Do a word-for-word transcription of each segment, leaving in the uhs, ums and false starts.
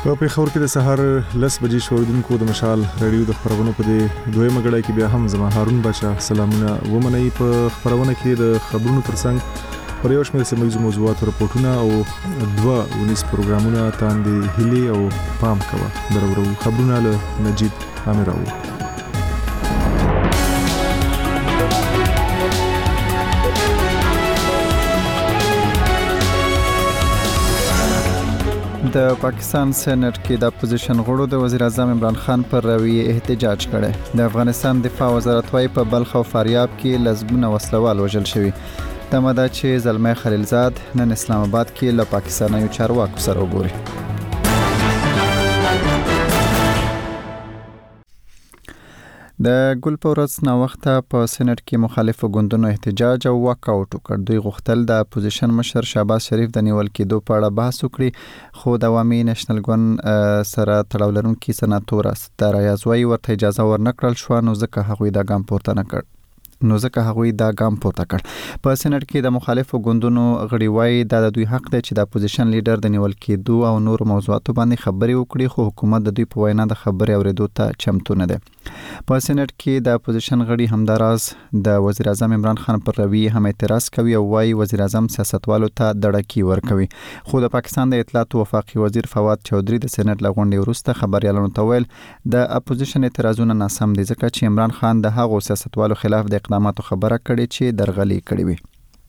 په پیښور کې د سهار لس بجې شوریدونکو د مشال رادیو د خبرونو په دې دویمه غړای کې بیا هم زما هارون بچا سلامونه ومني. په خبرونه کې د خبرونو ترڅنګ پر یو شمېر سیمه موضوعات راپورټونه او دوا ونیس پروګرامونه تاندې هلي او پام کوه درورو خبرونه له نجیب امراو. د پاکستان سېنات کې د اپوزیشن غړو د وزیر اعظم عمران خان پر رویه احتجاج کړي. د افغانستان دفاع وزارت وايي په بلخ او فاریاب کې لزمونه وسلوال وژل شوي. د مده چې زلمي خلیلزاد نن اسلام آباد کې له پاکستاني چارواکو سره وګوري. د ګل پورس نو وخت په سېنات کې مخالفو ګوندونو احتجاج او واکاوټ وکړ. دوی غوښتل د اپوزیشن مشر شهباز شریف د نیول کېدو په اړه بحث وکړي، خو د عوامي نېشنل ګوند سره تړاو لرونکي سناتور ستر یازوی ورته اجازه ورنکړل شو، نو ځکه هغوی د ګام پورته نه کړ. نو ځکه هغوی دا ګام پورته کړ. په سېنات کې د مخالفو ګوندونو غړي وایي دا د دوی حق دی چې د اپوزیشن لیډر د نیول کېدو او نور موضوعاتو باندې خبرې وکړي، خو حکومت د دوی په وینا د خبرې اورېدو ته چمتو نه دی. په سېنات کې د اپوزیشن غړي همداراز د وزیر اعظم عمران خان پر رویه هم اعتراض کوي او وايي وزیر اعظم سیاستوالو ته دړکی ورکوي. خو د پاکستان د اطلاعات وفاقي وزیر فواد چودھری د سېنات لغونډې وروسته خبريالانو ته ویل د اپوزیشن اعتراضونه ناسم دي، ځکه چې عمران خان د هغو سیاستوالو خلاف د اقداماتو خبره کړې چې درغلي کړې وي.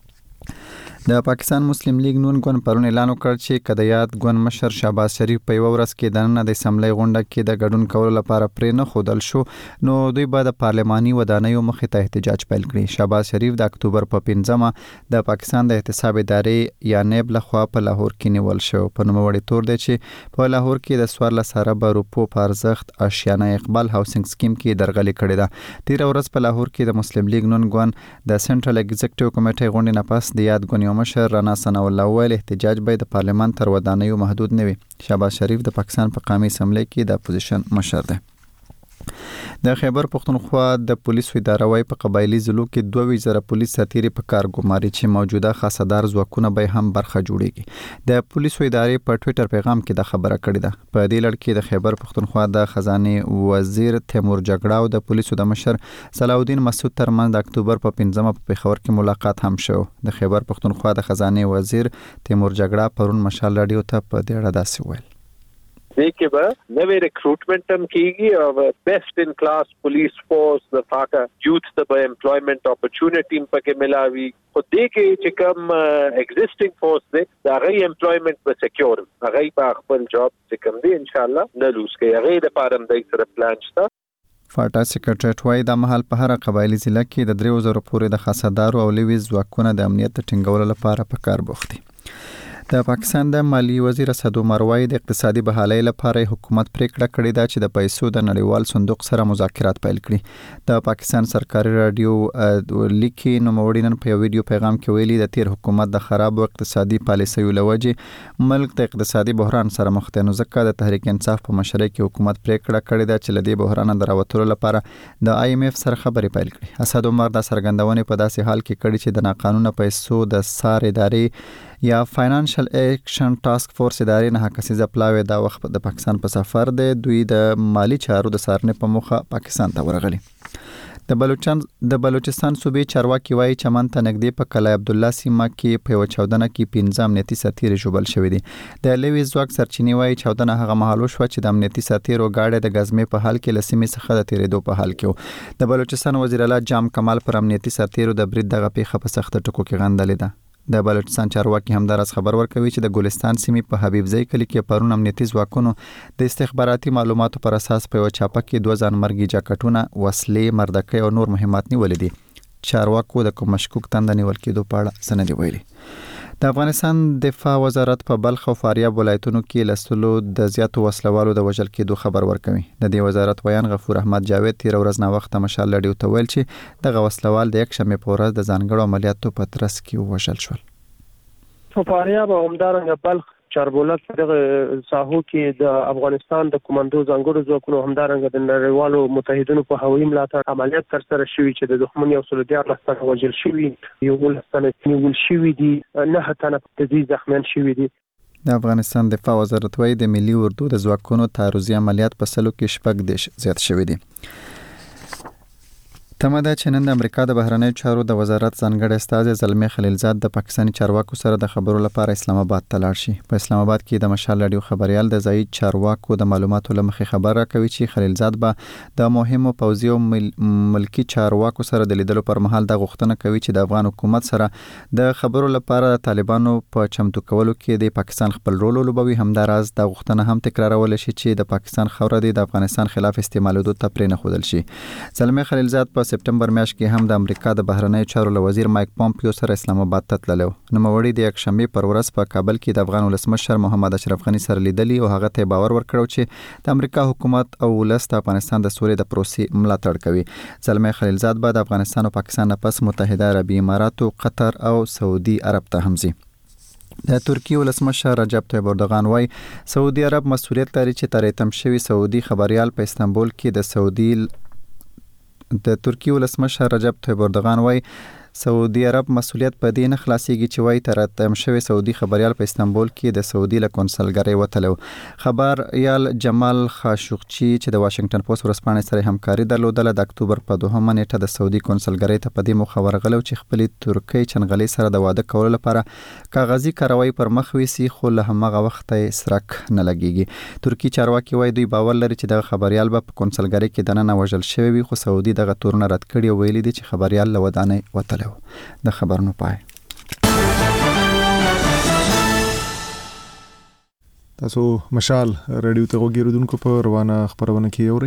د پاکستان مسلم لیگ نون ګوند پرون اعلان وکړ چې کله یاد ګوند مشر شهباز شریف په یو ورځ کې د نن د اسمبلی غونډه کې د ګډون کولو لپاره پرې نه خودل شو، نو دوی به د پارلماني ودانیو مخې ته احتجاج پیل کړي. شهباز شریف د اکتوبر په پنځمه د پاکستان د احتساب ادارې یا نیب لخوا په لاهور کې نیول شو. په نوموړي تور دی چې په لاهور کې د سوارلس اربه روپو په ارزښت آشیانه اقبال هاوسینګ سکیم کې درغلي کړې ده. تیر ورځ په لاهور کې د مسلم لیگ نون ګوند د سنټرل ایگزیکټیو کمیټې غونډې نه پس د یاد ګوند مشر رانا ثناء الله ویل احتجاج به د پارلمان تر ودانیو محدود نه وي. شهباز شریف د پاکستان په قومي اسمبلی کې د اپوزیشن مشر دی. د خیبر پختونخوا د پولیسو اداره وايي په قبایلی ضلعو کې دوه ویزره پولیس ساتيري په کار ګماري چې موجوده خاصدار ځواکونه به هم برخه جوړيږي. د پولیسو ادارې په ټوئیټر پیغام کې د خبره کړې ده. په دې لړ کې د خیبر پختونخوا د خزانه وزیر تیمور جګړه او د پولیسو د مشر صلاح الدین مسعود ترمنځ د اکتوبر په پنځمه په پیښور کې ملاقات هم شو. د خیبر پختونخوا د خزانه وزیر تیمور جګړه پرون مشال رادیو ته په دې اړه داسې ویل. دیکھے با نوے ریکروٹمنٹ ہم کی گی اور بیسٹ ان کلاس پولیس فورس د فاکا یوتھ د امپلائمنٹ اپورچونٹی پکې ملاوي خو دیکھے چې کم ایگزسٹنگ فورس دے دا غي امپلائمنٹ به سکیور غي په خپل جاب چې کم دی ان شاء الله نه لوس کې غي د پارم دای سره پلان شته. فاټا سیکریټریټ وايي د محل په هر قبایلی ضلع کې د درې وزرو پورې د خاصدارو او لوی ځواکونو د امنیت ټینګولو لپاره په کار بوخت دي. د پاکستان د مالی وزیر اسد عمر وايي د اقتصادي بحالۍ لپاره حکومت پریکړه کړې ده چې د پیسو د نړیوال صندوق سره مذاکرات پیل کړي. د پاکستان سرکاري رادیو لیکي نوموړي نن په یو ویډیو پیغام کې ویلي د تیر حکومت د خراب اقتصادي پالیسیو لوجه ملک د اقتصادي بحران سره مخ دی، نو ځکه د تحریک انصاف په مشرۍ کې حکومت پریکړه کړې ده چې لدی بحران د راوتلو لپاره د آی ایم ایف سره خبرې پیل کړي. اسد عمر د سرګندونې په داسې حال کې کړي چې د ناقانونه پیسو د سار ادارې یا فاینانشل ایکشن ټاسک فورس ادارې نه حقیقي پلاوی دا وخت د پاکستان په سفر دی. دوی د مالی چارو د سارنې په مخه پاکستان ته ورغلي. د بلوچستان د بلوچستان صوبې چارواکي وايي چمن ته نږدې په کلای عبد الله سیمه کې په چودنه کې پنځه امنیتي ساتیر جوړل شوې دي. د لوی ځواک سرچینی وايي چودنه هغه مهال شو چې د امنیتي ساتیر او گاډي د غزمې په حال کې لسیمې څخه د تیرېدو په حال کې. د بلوچستان وزیر اعلی جام کمال پر امنیتي ساتیر د برید دغه پیښه په سخت ټکو کې غندلې ده. د بلوچستان چارواکي همدارس خبر ورکوي چې د ګلستان سیمې په حبیبزی کلی کې پرون امنیتي ځواکونو د استخباراتي معلوماتو پر اساس په یو چاپه کې دوه ځانمرګي جاکټونه، وسلې، مردکۍ او نور مهمات نیولې دي. چارواکو د کوم مشکوک تند نیول کېدو په اړه څه نه دي ویلي. د افغانستان دفاع وزارت په بلخ او فاریاب ولایتونو کې لسلو د زیاتو وسلوالو د وژل کېدو خبر ورکوي. د دې وزارت ویان غفور احمد جاوید تیر ورځ نه وخت مشال لډیو ته ویل چې دغه وسلوال د یک شنبه په ورځ د ځانګړو عملیاتو په ترڅ کې وژل شول. په فاریاب او همدارنګه بلخ چاربولک دغه ساحو کې د افغانستان د کمانډو ځانګړو ځواکونو همدارنګه د نړیوالو متحدینو په هوایي ملاتړ عملیات ترسره شوي چې د دښمن یو سل دیارلس تنه وژل شوي، یو لس تنه نیول شوي دي، نه تنه په دې زخمیان شوي دي. د افغانستان دفاع وزارت وايي د ملي اردو د ځواکونو تعرضي عملیات په سلو کې شپږ دیش زیات شوي دي. تمه ده چې نن د امریکا د بهرنیو چارو د وزارت ځانګړی استازی زلمي خلیلزاد د پاکستاني چارواکو سره د خبرو لپاره اسلام آباد ته لاړ شي. په اسلام آباد کې د مشال رادیو خبريال د ځایي چارواکو د معلوماتو لمخې خبره کوي چې خلیلزاد به د مهمو پوځي او مل... ملکی چارواکو سره د لیدلو پر مهال د غوښتنه کوي چې د افغان حکومت سره د خبرو لپاره د طالبانو په چمتو کولو کې د پاکستان خپل رول ولوبوي. همداراز د غوښتنه هم تکرارول شي چې د پاکستان خوره د افغانستان خلاف استعمالولو ته پرې نه خودل شي. زلمي خلیلزاد په سپټمبر میاشت کې هم د امریکا د بهرنیو چارو وزیر مایک پومپیو سره اسلام آباد ته تللی و. نوموړي د یکشنبه پر ورځ په کابل کې د افغان ولسمشر محمد اشرف غني سره لیدلی او هغه ته باور ورکړو چې د امریکا حکومت او ولس د افغانستان د سولې د پروسې ملاتړ کوي. زلمي خلیلزاد به د افغانستان او پاکستان نه پس متحده عربي امارات، قطر او سعودي عرب ته هم ځي. د ترکیه ولسمشر رجب طیب اردوغان وايي سعودي عرب مسؤلیت لري چې تر اتم شوی سعودي خبريال په استانبول کې د سعودي د ترکیه ولسمشر رجب طیب اردوغان وايي سعودي عرب مسؤلیت په دې نه خلاصيږي چې وايي تر اتم شوی سعودي خبريال په استانبول کې د سعودي له کونسلګرۍ وتلو. خبريال جمال خاشقچی چې د واشنگټن پوسټ ورسپانې سره همکاري درلودله د اکتوبر په دوهمه نیټه د سعودي کونسلګرۍ ته په دې مخ ورغلو چې خپل ترکیه چنغلې سره د واده کولو لپاره کاغذي کاروایی پر مخ ویسي، خو له همغه وخت سرک نه لګيږي. ترکیه چارواکي وايي دوی باور لري چې د خبريال په کونسلګرۍ کې دننه وژل شوی وي، خو سعودي دغه تورونه رد کړي او ویلي دي چې خبريال له ودانۍ وتل. د خبرونو پای. تاسو مشال رادیو ته وګورئ په روانه خبرونه کې اورئ.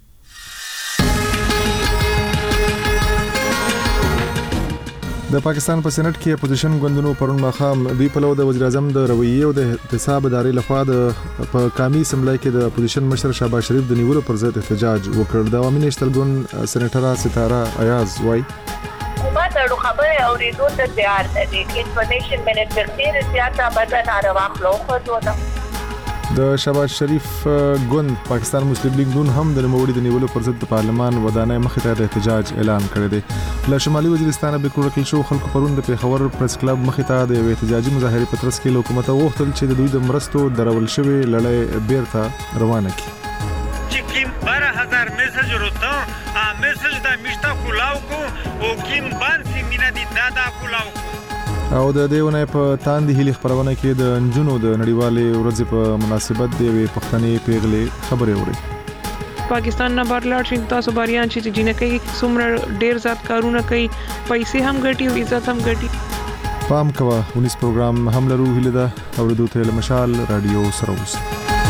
د پاکستان په سېنات کې اپوزیشن ګوندونو پرون ماښام دوی په لور د وزیر اعظم د رویې او د احتساب ادارې لخوا د په قومي اسمبلی کې د اپوزیشن مشر شهباز شریف د نیولو پر ضد احتجاج وکړ. د عوامي نېشنل ګوند سېنیټره ستاره ایاز وايي حکومت اړو خبره اوریدو ته تیار ده. د انفارمیشن منیسټر ډیر زیاته بدن راوخلو خو دوه د شهباز شریف ګوند پاکستان مسلم لیگ ګوند هم د نوموړي د نیولو پر ضد د پارلمان ودانۍ مخې ته د احتجاج اعلان کړی دی. له شمالي وزیرستان به کورکل شو خلکو پرون د پیښور پریس کلب مخې ته د احتجاجي مظاهرې په ترڅ کې حکومت غوښتل چې د دوی د مرستو درول شوی لړۍ بیرته روانه کړي. کیم بارہ ہزار میسج روتا ا میسج دا مشتا کولاو کو او کیم باندې مینا دي دادا کولاو کو. او د دیونه په تاندې هلي خبرونه کې د انجونو د نړیوالې ورځې په مناسبت د وی پښتنې پیغلې خبرې اوري. پاکستان نه بارلار شین تاسو باریان چې جنکې څومره ډیر زیات کارونه کوي، پیسې هم ګټي او عزت هم ګټي. پام کوه ونیس پروګرام هم لرو هله دا اوریدو ته مشال رادیو سره اوس.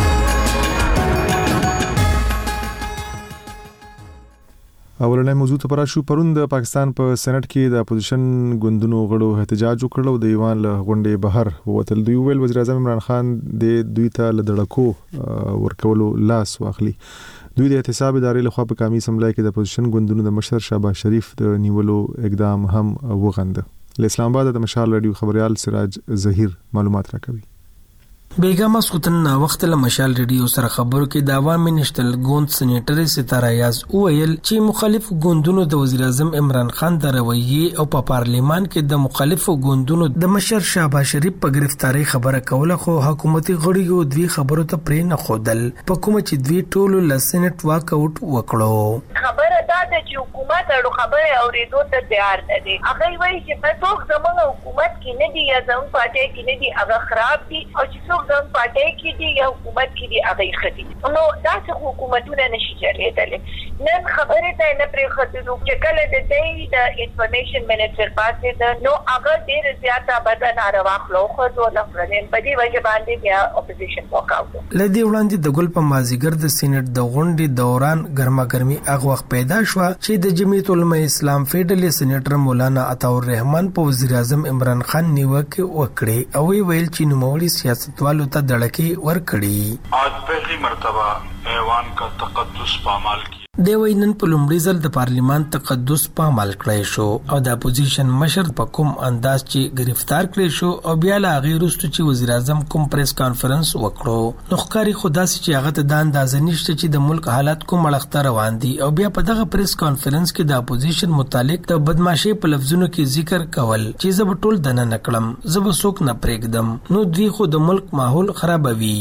اولنې موضوع ته پراشو. پرون د پاکستان په سېنات کې د اپوزیشن ګوندونو غړو احتجاج وکړ او د ایوان له غونډې بهر ووتل. دوی ویل وزیر اعظم عمران خان د دوی ته له دړکو ورکولو لاس واخلي. دوی د احتساب ادارې لخوا په قومي اسمبلی کې د اپوزیشن ګوندونو د مشر شهباز شریف د نیولو اقدام هم وغنده. له اسلام آباد د مشال رادیو خبريال سراج ظهیر معلومات راکوي. بیگم مسعودن نا وخت له مشال ریډیو سره خبرو کې د عوامي نېشنل ګوند سېنیټر ستاره ایاز وویل چې مخالف ګوندونو د وزیر اعظم عمران خان د رویې او په پارلیمان کې د مخالفو ګوندونو د مشر شهباز شریف په گرفتاری خبره کوله، خو حکومتي غړي دوی خبرو ته پرې نه خودل په کوم چې دوی ټول له سېنات واک اوټ وکړو. خبره دا ده چې حکومت اړو خبره اوریدو ته تیار نه دي. هغه وایي چې په څوک زموږ حکومت کې نه دي یا زموږ پارټي کې نه دي هغه خراب دي او چې زم پټای کې دي یا حکومت کې دي هغه خدي. نو دا څه حکومتونه نشي چلېدل. نن خبره ته نه پرې خدو چې کله د دې د انفارمیشن منیسټر پاتې ده نو هغه ډیر زیاته بدن راوخلو خو دوه فرنن په دې وجه باندې بیا اپوزیشن وکاوه. لدی وړاندې د ګل په مازیګر د سېنات د غونډې دوران ګرماګرمي هغه وخت پیدا شو چې د جمعیت العلماء اسلام فیډرل سېنیټر مولانا عطاء الرحمن په وزیر اعظم عمران خان نیوکه وکړي او ویل چې نوموړي سیاستوالو ته دړکې ورکړي. आज पहली मर्तबा ऐवान का तकद्दुस पामाल की دی وینن په لومړي ځل د پارلیمان تقدس په عمل کړی شو او د اپوزیشن مشر په کوم انداز چې گرفتار کړی شو او بیا لا غیر وروسته چې وزیر اعظم کوم پریس کانفرنس وکړو نو ښکاري خدا سي چې هغه ته د اندازې نشته چې د ملک حالات کوم اړخته روان دي او بیا په دغه پریس کانفرنس کې د اپوزیشن متعلق د بدمعشي په لفظونو کې ذکر کول چې زه به ټول دنه نکړم زه به څوک نه پرېږدم نو دوی خو د ملک ماحول خرابوي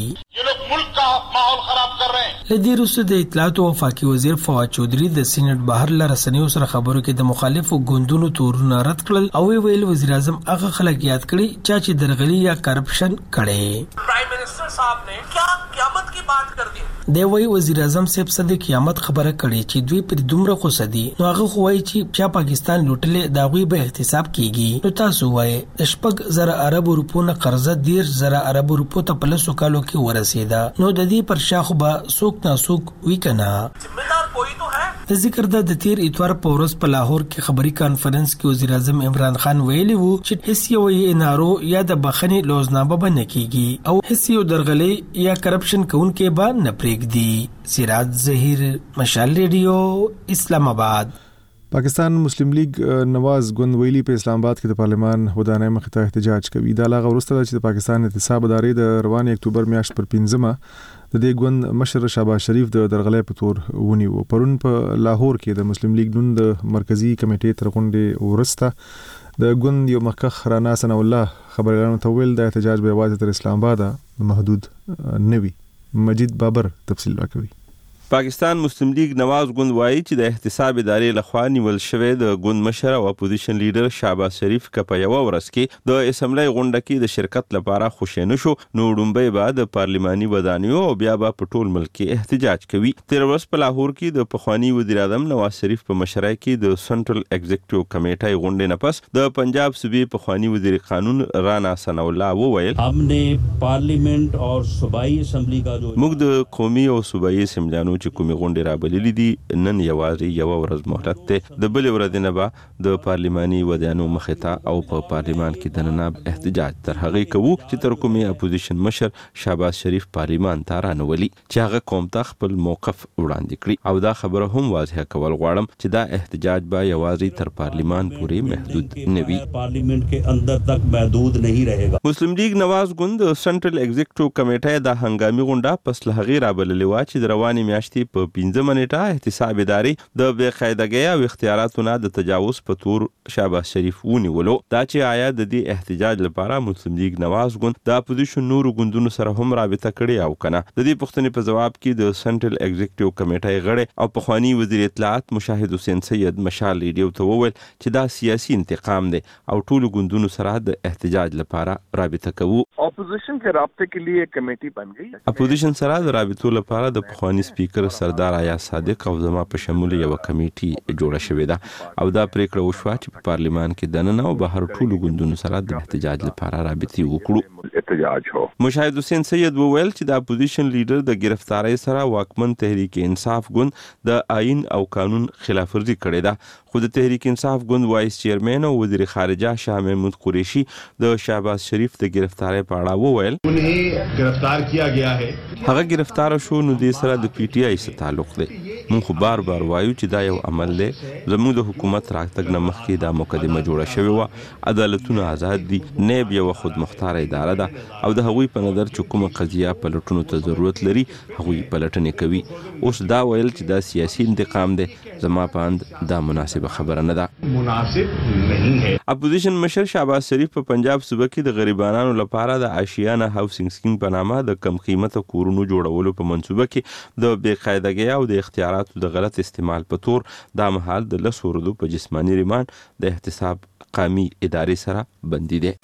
لدی روسو د اطلاعات او وفاقي وزیر فواد چودھری د سینټ بهر له رسنیو سره خبرو کې د مخالفو ګوندونو تورونه رد کړل او ویل وزیر اعظم هغه خلک یاد کړي چې درغلي یا کرپشن کړي پرایم منسٹر صاحب نے کیا قیامت کی بات کر دی دی وی وزیر اعظم صاحب صد قیامت خبره کړي چې دوی پر دومره خو سدي نو هغه خو وایي چې چې پاکستان لوټلې دا غوي به احتساب کیږي نو تاسو وایي شپږ زره عرب روپو نه قرضه ډیر زره عرب روپو ته په لسو کالو کې ورسېده نو د دې پر شاخو به څوک ناسوک وی کنا ذمہدار کوئی تو ہے د ذکر د تیر اتوار په ورځ په لاهور کې خبري کانفرنس کې وزیر اعظم عمران خان ویلي وو چې هیڅ یو انارو یا د بخنی لوزنامه به نه کیږي او هیڅ یو درغلي یا کرپشن کوونکې به نه پرېږدي سراج ظهیر مشال ریډیو اسلام آباد پاکستان مسلم لیگ نواز ګوند ویلي په اسلام آباد کې د پارلمان ودانۍ مخې ته احتجاج کوي دا لا غوښتل چې د پاکستان احتساب ادارې د روان اکتوبر میاشت پر پنځمه د دې ګوند مشر شهباز شریف د درغلې په تور ونیو پرون په لاهور کې د مسلم لیگ نون د مرکزی کمیټې تر غونډې ورسته د ګوند یو مخکخ رانا سنا الله خبرګانو ته ویل د احتجاج به واځي تر اسلام آباد محدود نوي مجید بابر تفصیل راکوي پاکستان مسلم لیگ نواز ګوند وایي چې د احتساب ادارې لخوا نیول شوی د ګوند مشر او اپوزیشن لیډر شهباز شریف که په یو ورځ کې د اسمبلی غونډه کې د شرکت لپاره خوشی نشو نو وړومبی به د پارلیماني ودانیو او بیا به په ټول ملک کې احتجاج کوي تیر ورځ په لاهور کې د پخوانی وزیر اعظم نواز شریف په مشرۍ کې د سنټرل ایگزیکټیو کمیټې غونډې نه پس د پنجاب صوبې پخوانی وزیر قانون رانا ثنا الله وویل هم نے پارلیمنت اور صوبائی اسمبلی کا جو موږ د قومي او صوبائی اسمبلیانو چې کومې غونډې رابللې دي نن یوازې یو ورځ مهلت ده د بلې ورځې نه به د پارلیماني ودانیو مخې ته او په پارلیمان کې دننه احتجاج تر هغې کوو چې تر کومې اپوزیشن مشر شهباز شریف پارلیمان ته رانولي چې هغه قوم ته خپل موقف وړاندې کړي او دا خبره هم واضحه کول غواړم چې دا احتجاج به یوازې تر پارلیمان پورې محدود نه وي پارلیمنت کې اندر تک محدود نه رہے گا مسلم لیگ نواز ګوند سنټرل ایگزیکټیو کمیټې د هنګامي غونډه پس له هغې رابللې وه چې د روانې میاشتې په پنځمه نیټه احتساب ادارې د بې قاعدګۍ او اختیاراتو نه د تجاوز په تور شهباز شریف ونیولو دا چې آیا د دې احتجاج لپاره مسلم لیگ نواز ګوند د اپوزیشن نورو ګوندونو سره هم رابطه کړې او کنه د دې پوښتنې په جواب کې د سنټرل ایگزیکټیو کمیټې غړی او پخوانی وزیر اطلاعات مشاهد حسین سید مشال ریډیو ته وویل چې دا سیاسي انتقام دی او ټولو ګوندونو سره د احتجاج لپاره رابطه کوو اپوزیشن کے رابطے کے لیے کمیٹی بن گئی اپوزیشن سره د رابطو لپاره د پخوانی سپیکر سردار آیا صادق او زما په شمول یو کمیټي جوړه شوې ده او دا پریکړه وشوه چې په پارلیمان کې دننه او بهر ټولو ګوندونو سره د احتجاج لپاره رابطې وکړو احتجاج هو مشاهد حسین سید وویل چې د اپوزیشن لیډر د گرفتاری سره واکمن تحریک انصاف ګوند د آئین او قانون خلاف ورزي کړې ده خو د تحریک انصاف ګوند وایس چیرمن او وزیر خارجه شاه محمود قریشي د شهباز شریف د گرفتاری په اړه وویل انہیں گرفتار کیا گیا ہے هغه گرفتار شو نو د سره د پی ټی آی سره تعلق دی مونږ خو بار بار وایو چې دا یو عمل دی زموږ د حکومت راتګ نه مخکې دا مقدمه جوړه شوې وه عدالتونه آزاد دي نیب یو خود مختار اداره ده او د هغوی په نظر چې کومه قضیه پلټونو ته ضرورت لري هغوی پلټنې کوي اوس دا ویل چې دا سیاسي انتقام دی زما په اند دا مناسبه خبره نه ده مناسب نہیں ہے اپوزیشن مشر شهباز شریف په پنجاب صوبه کې د غریبانو لپاره د آشیانه هاوسینګ سکیم په نامه د کم قیمته کورونو جوړولو په منصوبه کې د بې قاعدګۍ او د اختیاراتو د غلط استعمال په تور دا مهال د لسو ورځو په جسماني ریماند د احتساب قامي ادارې سره بندي دی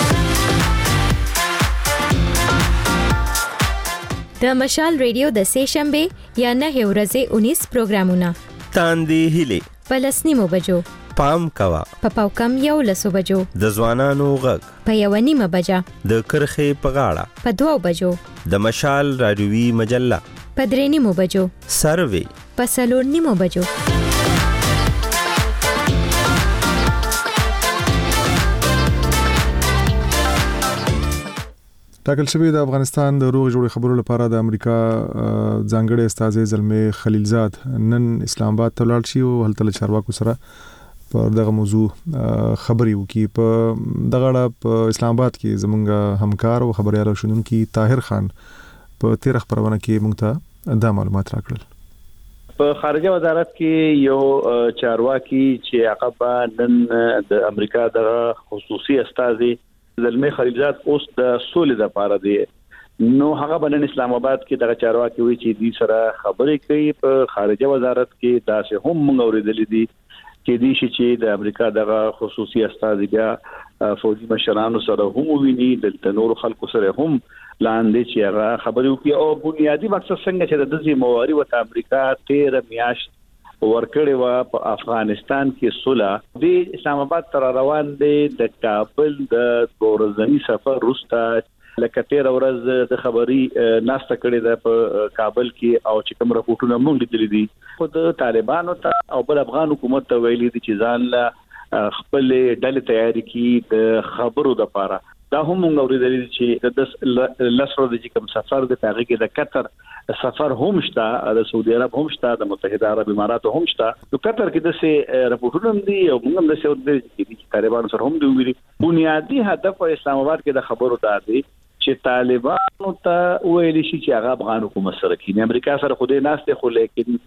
د مشال ریډیو د سه شنبه یا نه ورځې اونیس پروګرامونه تاندې هیله پلسنیمو بجو پام کوا په پاوکم یو لسو بجو د ځوانانو غږ په یو نیمه بجه د کرخې په غاړه په دوو بجو د مشال رادیوي مجله په درې نیمو بجو سروي په څلور نیمو بجو ټاکل شوی د افغانستان د روغ جوړ خبرو لپاره د امریکا ځانګړي استاذ زلمي خلیلزاد نن اسلام آباد ته لاړ شي او هلته چارواکو سره په دغه موضوع خبري وکي. په دغه اړه په اسلام آباد کې زمونږ همکار او خبريال شونونکي طاهر خان په تیر خبرونه کې موږ ته دا معلومات راکړل. په خارجه وزارت کې یو چارواکي چې هغه نن د امریکا د خصوصي استاذ زلمي خلیلزاد اوس د سولې لپاره دی، نو هغه بنن اسلام آباد کې د چارواکي وی چې دې سره خبرې کوي. په خارجه وزارت کې دا څه هم موږ اوریدلې دي چې دې شي چې د امریکا د خصوصي استاذ بیا فوجي مشرانو سره هم ویني، د نور خلکو سره هم لاندې چې هغه خبرې وکړي. او بنیادی مقصد څنګه چې د دې مواري وت امریکا تیر میاشت ورکړې و په افغانستان کې صلح د اسلام آباد تر روان دي د کابل د ورځنی سفر وروسته لکه تیر ورځ د خبري ناسته کړې ده په کابل کې او چې کوم راپورټونه موږ لیدلې دي خو د طالبانو ته او بل افغان حکومت ته ویلي دي چې ځان له خپل ډلې تیاری کړي د خبرو لپاره. دا هم موږ اوریدل چې د لسرو د کوم سفر د هغه کې د قطر سفر هم شته، د سعودي عرب هم شته، د متحده عرب اماراتو هم شته. نو قطر کې د سه راپورټونه دي او موږ هم د سه ورته چې طالبانو سره هم دی ویلي. بنیادی هدف په اسلام آباد کې د خبرو د دی چې طالبانو ته ویل شي چې هغه افغان حکومت سره کې امریکا سره خوده ناشته خو لیکن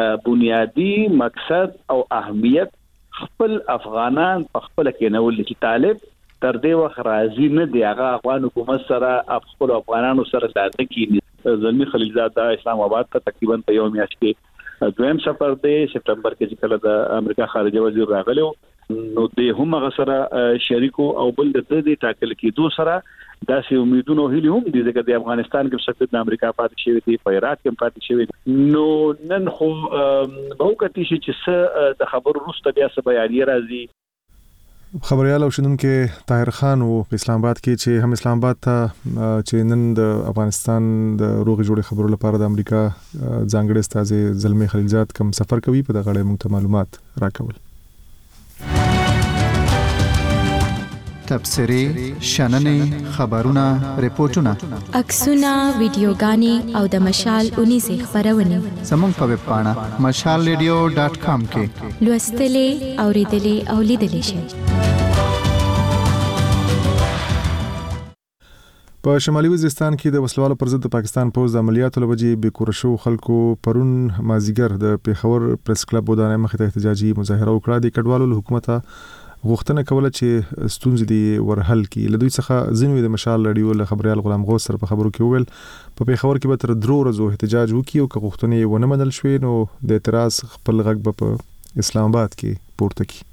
بنیادی مقصد او اهمیت خپل افغانان په خپل کې نه ول چې طالب تر دې وخت راځي نه دی هغه افغان حکومت سره خپل افغانانو سره د کی زلمي خلیلزاد د اسلام آباد ته تقریبا په یو میاشت کې دویم سفر دی سپتمبر کې چې کله د امریکا خارجه وزیر راغلو نو د هم غسره شریکو او بل د دې ټاکل کې دوه سره داسې امیدونه هلي هم دي چې د افغانستان کې سفیر د امریکا پاتې شوی دی، په عراق کې پاتې شوی. نو نن خو به وکړي چې د خبرو وروسته بیا څه بیان راځي. خبريال او شنونکو طاهر خان او په اسلام آباد کې چې هم اسلام آباد ته چې نن د افغانستان د روغ جوړ خبرو لپاره د امریکا ځانګړي استاذ زلمي خلیلزاد کوم سفر کوي په دغه اړه موږ ته معلومات راکول. تبصري شننې خبرونه ریپورتونه عکسونه ویډیوګانې او د مشال اونیزه خبرونه زموږ په ویب پاڼه مشال ریډیو ډاټ کام کې لوستلې اوریدلې او لیدلې شئ. په شمالي وزیرستان کې د وسلوالو پر ضد د پاکستان پوز د عملیاتو لوجې بې کور شو خلکو پرون مازیګر د پیښور پریس کلب ودانۍ مخې ته احتجاجي مظاهره وکړه. د کډوالو له حکومت غوښتنه کوله چې ستونزې دي ورحل کړي. له دوی څخه ځینې د مشال رادیو له خبريال غلام غوث سره په خبرو کې وویل په پیښور کې به تر درو ورځو احتجاج وکړي او که غوښتنې ونه منل شوې نو د اعتراض خپل غږ به په اسلام آباد کې پورته کړي.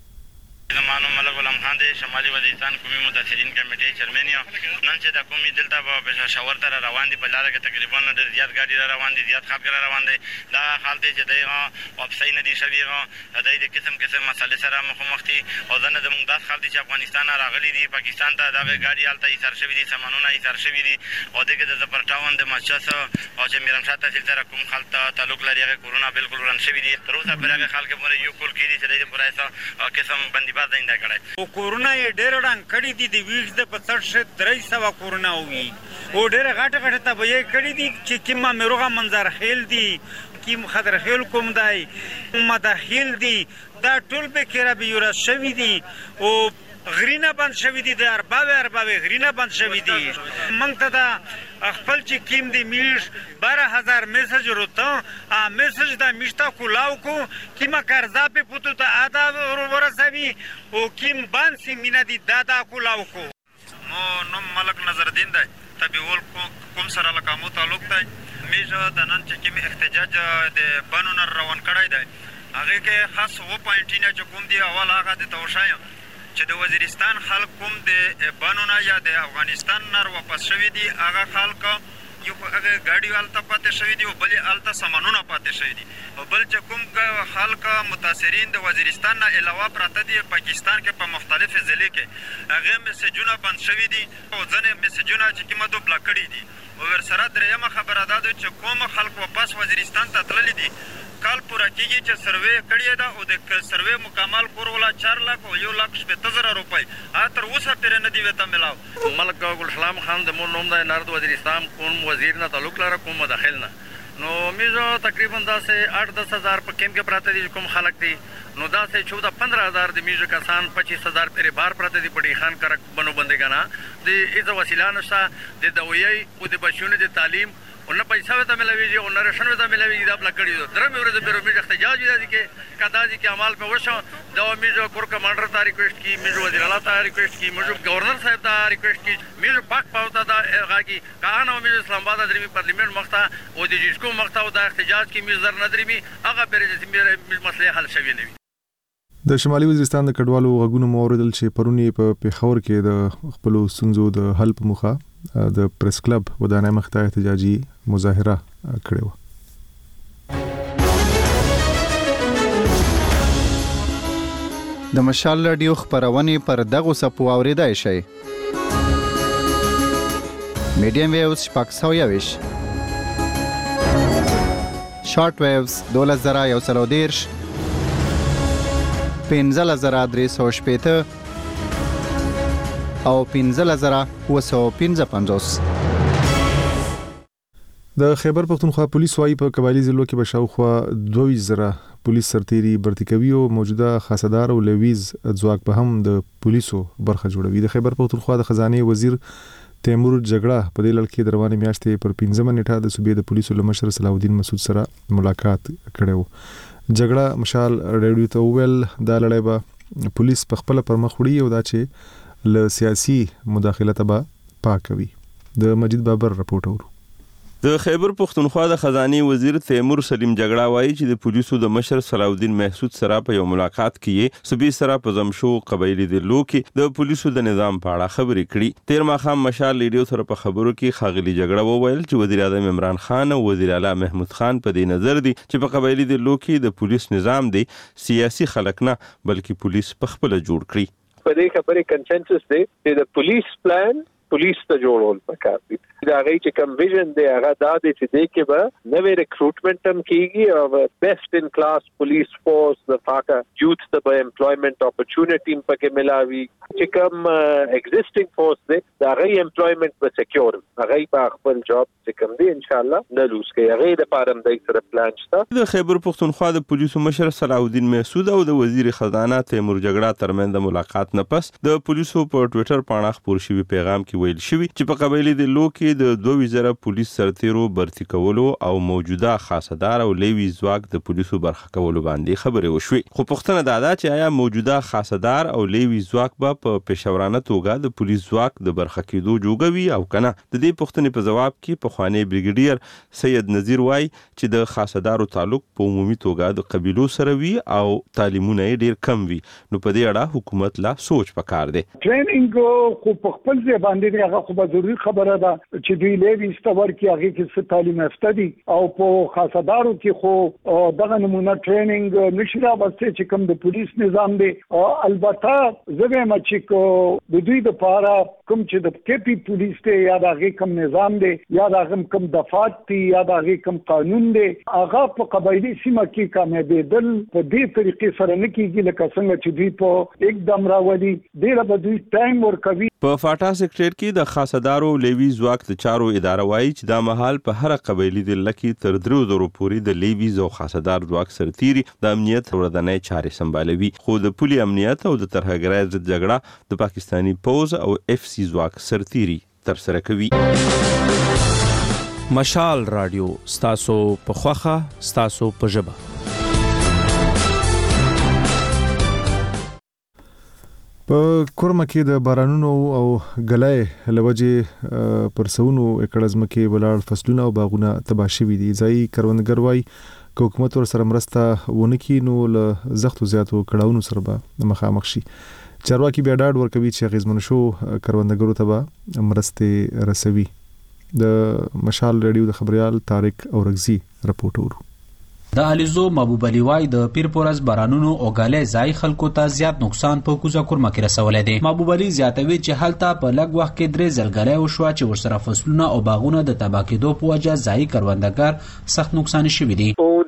زمانو ملک غلام خان د شمالي وزیرستان قومي متحدین کمیټې چیرمن یم. نن چې د قومي دلته په پېښور ته روان دي په لار کې تقریبا ډېر زیات ګاډي را روان دي، زیات خلک را روان دي. دا حال دی چې دغه واپسې نه دي شوي د دې قسم قسم مسالې سره مخامخ دي او ځنه زموږ داس حال دي چې افغانستان راغلي دي، پاکستان ته دغه ګاډي حالت ایثار شوي دي، سامانونه ایثار شوي دي او دغه د زپرټاون د مچس او چې میرمشاه تحصیل سره کوم خلک تعلق لري هغه کورونا بالکل ورن شوي دي. تر اوسه پر هغه خلک باندې یو کول کړي چې د پرایسه قسم بندیباز دینده کړي او کورونا یې ډېر ډنګ کړي دي. د ویښ د پڅړ شه درې سوه کورونا وي او ډېر غټه غټه تبعیې کړي دي چې کیمه میروغه منظر خیل دي، کیم خضر خیل کوم دی، مداخل دي، دا ټول به کېره بیوره شوي دي او غرینه بند شوي دي، د ارباوې ارباوې غرینه بند شوي دي. موږ ته دا خپل چې کیم دی میش بارہ ہزار میسج روتا میسج دا میشتا کلاو کو کیما قرضا په پوتو ته ادا ورسوي او کیم بانسی مینا دی دادا کلاو کو. مو نوم ملک نظر دین دی تبیول کوم سره لکامو تعلق دی. میشه د نن چې کیم احتجاج د بانونر روان کړی دی هغه کې خاص و پوینټینه چې کوم دی اول هغه د توشایم چې د وزیرستان خلک کوم د بانونه یا د افغانستان نر واپس شوي دي هغه خلک یو هغه ګاډي والته پاتې شوي دي او بل الته سامانونه پاتې شوي دي او بل چې کوم خلک متاثرین د وزیرستان نه علاوه پراته دي پاکستان کې په مختلفو ضلع کې هغه میسجونه بند شوي دي او ځنې میسجونه چې کومه دو بلاک کړي دي او ورسره درېیمه خبره دا ده چې کوم خلک واپس وزیرستان ته تللي دي کال پوره کیږي چې سروې کړې ده او د سروې مکمل کور ولا چار لاک او یو لاک شپږ زره روپۍ تر اوسه پرې نه دی وته ملاو. ملک ګل سلام خان د مور نوم د نارد وزیر اسلام کوم وزیر نه تعلق لري کوم مداخل نه نو میزو تقریبا داسې آठ دس هزار په کیم کې پراته دي کوم خلک دي نو داسې چودہ پندرہ ہزار د میزو کسان پچیس ہزار پرې بار پراته دي پړي خان کرک بنو بندګانا د ایزه وسیله نشته د دویي او د بچونو د تعلیم او نه پیسې وته ملويږي او نه رشن وته ملويږي دا بل کړی دو درمه ورځ به رومي احتجاج دي کې کدا دي کې عمل په وشو دا میزو کور کمانډر ته ریکوست کی میزو وزیر اعلی ته ریکوست کی میزو گورنر صاحب ته ریکوست کی میزو پاک پاوتا دا غاګي کانه میزو اسلام آباد درمی پارلیمنت مخته او د جسکو مخته او د احتجاج کی میزو ندرمی هغه پر دې مسله حل شوی نه وي. د شمالي وزیرستان د کډوالو غږونو موردل چې پرونی په پیښور کې د خپل ستونزو د حل په مخه د پریس کلب ودانۍ مخته احتجاجي مظاهره کړې و. د مشال رادیو خبرونه پر دغه سپو اوریدای شي. میډیم ویوز شپږ سوه یویش، شارټ ویوز دولس زره یو سل او دېرش، پنځه زره درې سوه شپېته او پنځه زره اووه سوه پنځه پنځوس. د خیبر پختونخوا پولیس وايي په قبایلی ضلعو کې به شاوخوا دوه ویشت زره پولیس سرتیري برتی کوي او موجوده خاصدار او لویز ځواک به هم د پولیسو برخه جوړوي. د خیبر پختونخوا د خزانه وزیر تیمور جګړه په دې لړ کې د روانې میاشتې پر پنځمه نیټه د صوبې د پولیسو لمشر صلاح الدین مسعود سره ملاقات کړی و. جګړه مشال رادیو ته ویل دا لړۍ به پولیس په خپل پر مخ وړي او دا چې له سیاسي مداخلت به پاکوي. د مجید بابر رپورټ اورو. د خیبر پختونخوا د خزانه وزیر تیمور سلیم جګړه وایي چې د پولیسو د مشر صلاح الدین مسعود سره په یو ملاقات کې صوبې سره په زمشو قبایلی ضلعو کې د پولیسو د نظام په اړه خبرې کړي. تیر ماښام مشال ریډیو سره په خبرو کې خاغلی جګړه وویل چې وزیر اعظم عمران خان او وزیر اعلی محمود خان په دې نظر دي چې په قبایلی ضلعو کې د پولیس نظام دی سیاسي خلک نه بلکې پولیس په خپل جوړ کړي. په دې خبرې کنسنسس دی چې د پولیس پلان پولیس ته جوړول پکار دي. دا غي چې کوم ویژن دی هغه دا دی چې دې کې به نوې ریکروټمنټ هم کیږي او بیسټ ان کلاس پولیس فورس د فاکا یوث ته به امپلویمنت اپورچونټی پکې ملاوي چې کوم ایگزیسټینګ فورس دی دا غي امپلویمنت به سکیور هغه په خپل جاب چې کوم دی ان شاء الله نه لوس کوي. هغه د پارم دای سره پلان شته. د خیبر پختونخوا د پولیسو مشر صلاح الدین مسعود او د وزیر خزانه تیمور جګړه ترمن د ملاقات نه پس د پولیسو په ټوئیټر باندې خبر شوی پیغام کې ویل شوی چې په قبایلی ضلعو کې د دوه وزره پولیس سرتیرو برتی کولو او موجوده خاصدار او لوی ځواک د پولیسو برخه کولو باندې خبرې وشوي. خو پوښتنه دا ده چې آیا موجوده خاصدار او لوی ځواک به په پېښورانه توګه د پولیس ځواک د برخه کېدو جوګوي او کنه؟ د دې پوښتنې په جواب کې په خوانی بریګیډیر سید نذیر وای چې د خاصدارو تعلق په عمومي توګه د قبيلو سره وي او تعلیمونه ډیر کم وي. نو په دې اړه حکومت لا سوچ پکار دی. ټریننګ خو په خپل ځای باندې هغه خو به ضروري خبره ده چې دوی لوي استور کې هغه کې څه تعلیم یافته دي او په خاصدارو کې خو دغه نمونه ټریننګ نشي راوستي چې کوم د پولیس نظام دی. البته زه هم چې د دوی د پاره کوم چې د کپی پولیس ته یا د کوم نظام دی یا د کوم دفعات دی یا د کوم قانون دی هغه په قبایلی سیمه کې کامیابېدل په دې طریقې سره نه کیږي لکه څنګه چې دوی په एकदम راولي ډېر به دوی ټایم ورکوي. په فاټا سیکټریټ کې د خاصدارو لوی ځواک د چارو اداره وایي چې دا مهال په هر قبایلی ضلع کې تر درو زرو پورې د لوی او خاصدار ځواک سرتیري د امنیت ورځنۍ چارې سمبالوي. خو د پولي امنیت او د ترهګرۍ ضد جګړه د پاکستانی پوز او اف سی ځواک سرتیري تر سره کوي. مشال رادیو ستاسو په خوخه ستاسو په ژبه. په کورمه کې د بارانونو او غلای لوجه پرسونو اکړه ځمکې ولاړ فصلونه او باغونه تباه شوي دي. ځای کروندګر وایي که حکومت ور سره مرسته ونه کړي نو له زختو زیاتو کړهونو سره به مخامخ شي. چارواکي بیا ډاډ ورکوي چې اغیزمن شو کروندګرو ته به مرستې رسوي. د مشال رادیو د خبريال طارق اورغزي رپورټ ورو. د الیزو محبوب علي وای د پیر پورز بارانونو او غالې ځای خلکو ته زیات نقصان په کوزه کورمه کې رسولې دي. محبوب علي زیاتوي چې حالت په لږ وخت کې درې ځلګلې او شو چې ورسره فصلونه او باغونه د تباہ کېدو په وجه ځای کروندګر سخت نقصان شوي دي. او د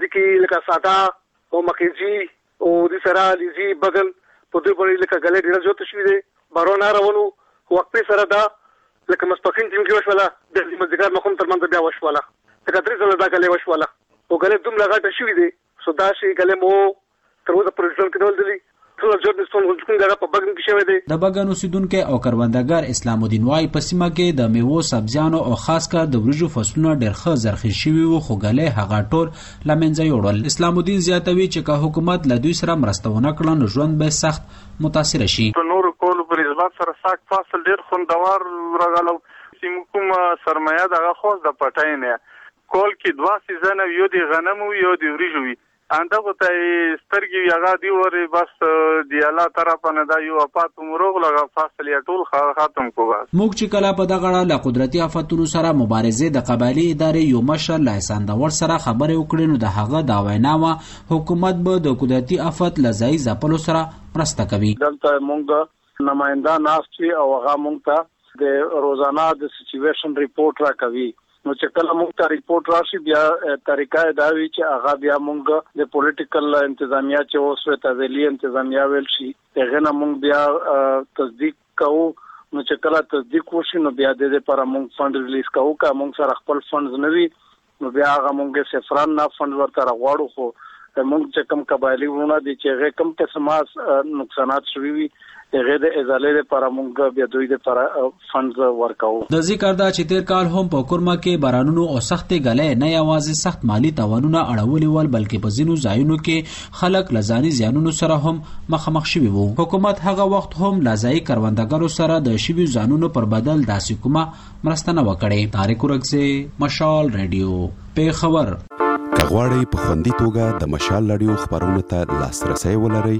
کې لکه ساده او مکیجی او د سره لیزي بغل په دې پورې لکه غلې ډیره جوړ شوې ده بارونه راونو وخت سره دا لکه مسپخین ټیم کې وشوله د مزګار مخم تر منځ بیا وشوله لکه درې زله دا غلې وشوله او غلې دوم لغاټه شوې ده سودا شي غلې مو تر اوسه پرځل کې ډول دي ټول جوړ نشون څنګه په بغن کې شوی دی د بغن اوسیدونکو او کروندګر اسلام الدین وای په سیمه کې د میوو سبزیانو او خاص کر د ورجو فصلونو ډېر ښه زرخیز شوي وو خو غلې هغه ټول لمنځه یوړل. اسلام الدین زیاتوي چې که حکومت له دوی سره مرسته ونه کړي نو ژوند به سخت متاثر شي. په نور کول پر نسبت سره ساک فصل ډېر خوندور راغلو سیمه کوم سرمایه دغه خو د پټاین کول کې دوا سیزن یو دی غنم یو دی ورجو وي اندغه ته سترګي یغا دی وره بس دی الله طرف نه دا یو اپات مروغ لغه فاصل ټول ختم کو بس موږ چې کله په دغه اړه له قدرتي آفتونو سره مبارزه د قبایلی ادارې یو مشر لایسان دور سره خبرې وکړې نو د هغه دا ویناوه حکومت به د قدرتي آفت لزای ځپلو سره مرسته کوي. دلته موږ نمائنده ناستي او هغه موږ ته د روزانه د سچويشن ریپورت را کوي نو چې کله موږ ته ریپورت راشي بیا طریقه دا وی چې هغه بیا موږ د پولیټیکل انتظامیه چې اوس ته ویلي انتظامیه ویل شي هغه نه موږ بیا تصدیق کوو نو چې کله تصدیق وشي نو بیا د دې لپاره موږ فند ریلیز کوو که موږ سره خپل فند نه وي نو بیا هغه موږ صفران نه فند ورته راغواړو خو موږ چې کم قبایلی ونه دي چې هغه کم قسمه نقصانات شوي وي هغه د ازالې لپاره موږ بیا دوی لپاره فند ورکاو. د ذکر دا چې تیر کال هم په کورما کې بارانونو او سختې غلې نه یوازې سخت مالی تاوانونه اړولې ول بلکې په ځینو ځایونو کې خلک لزاني زیانونو سره هم مخامخ شوي وو. حکومت هغه وخت هم لزای کروندګرو سره د شوي ځانونو پر بدل داسې کومه مرسته نه وکړي. طارق ورکزه مشال رادیو په خبر کغواړي په خوندي توګه د مشال رادیو خبرونه ته لاسرسي ولرئ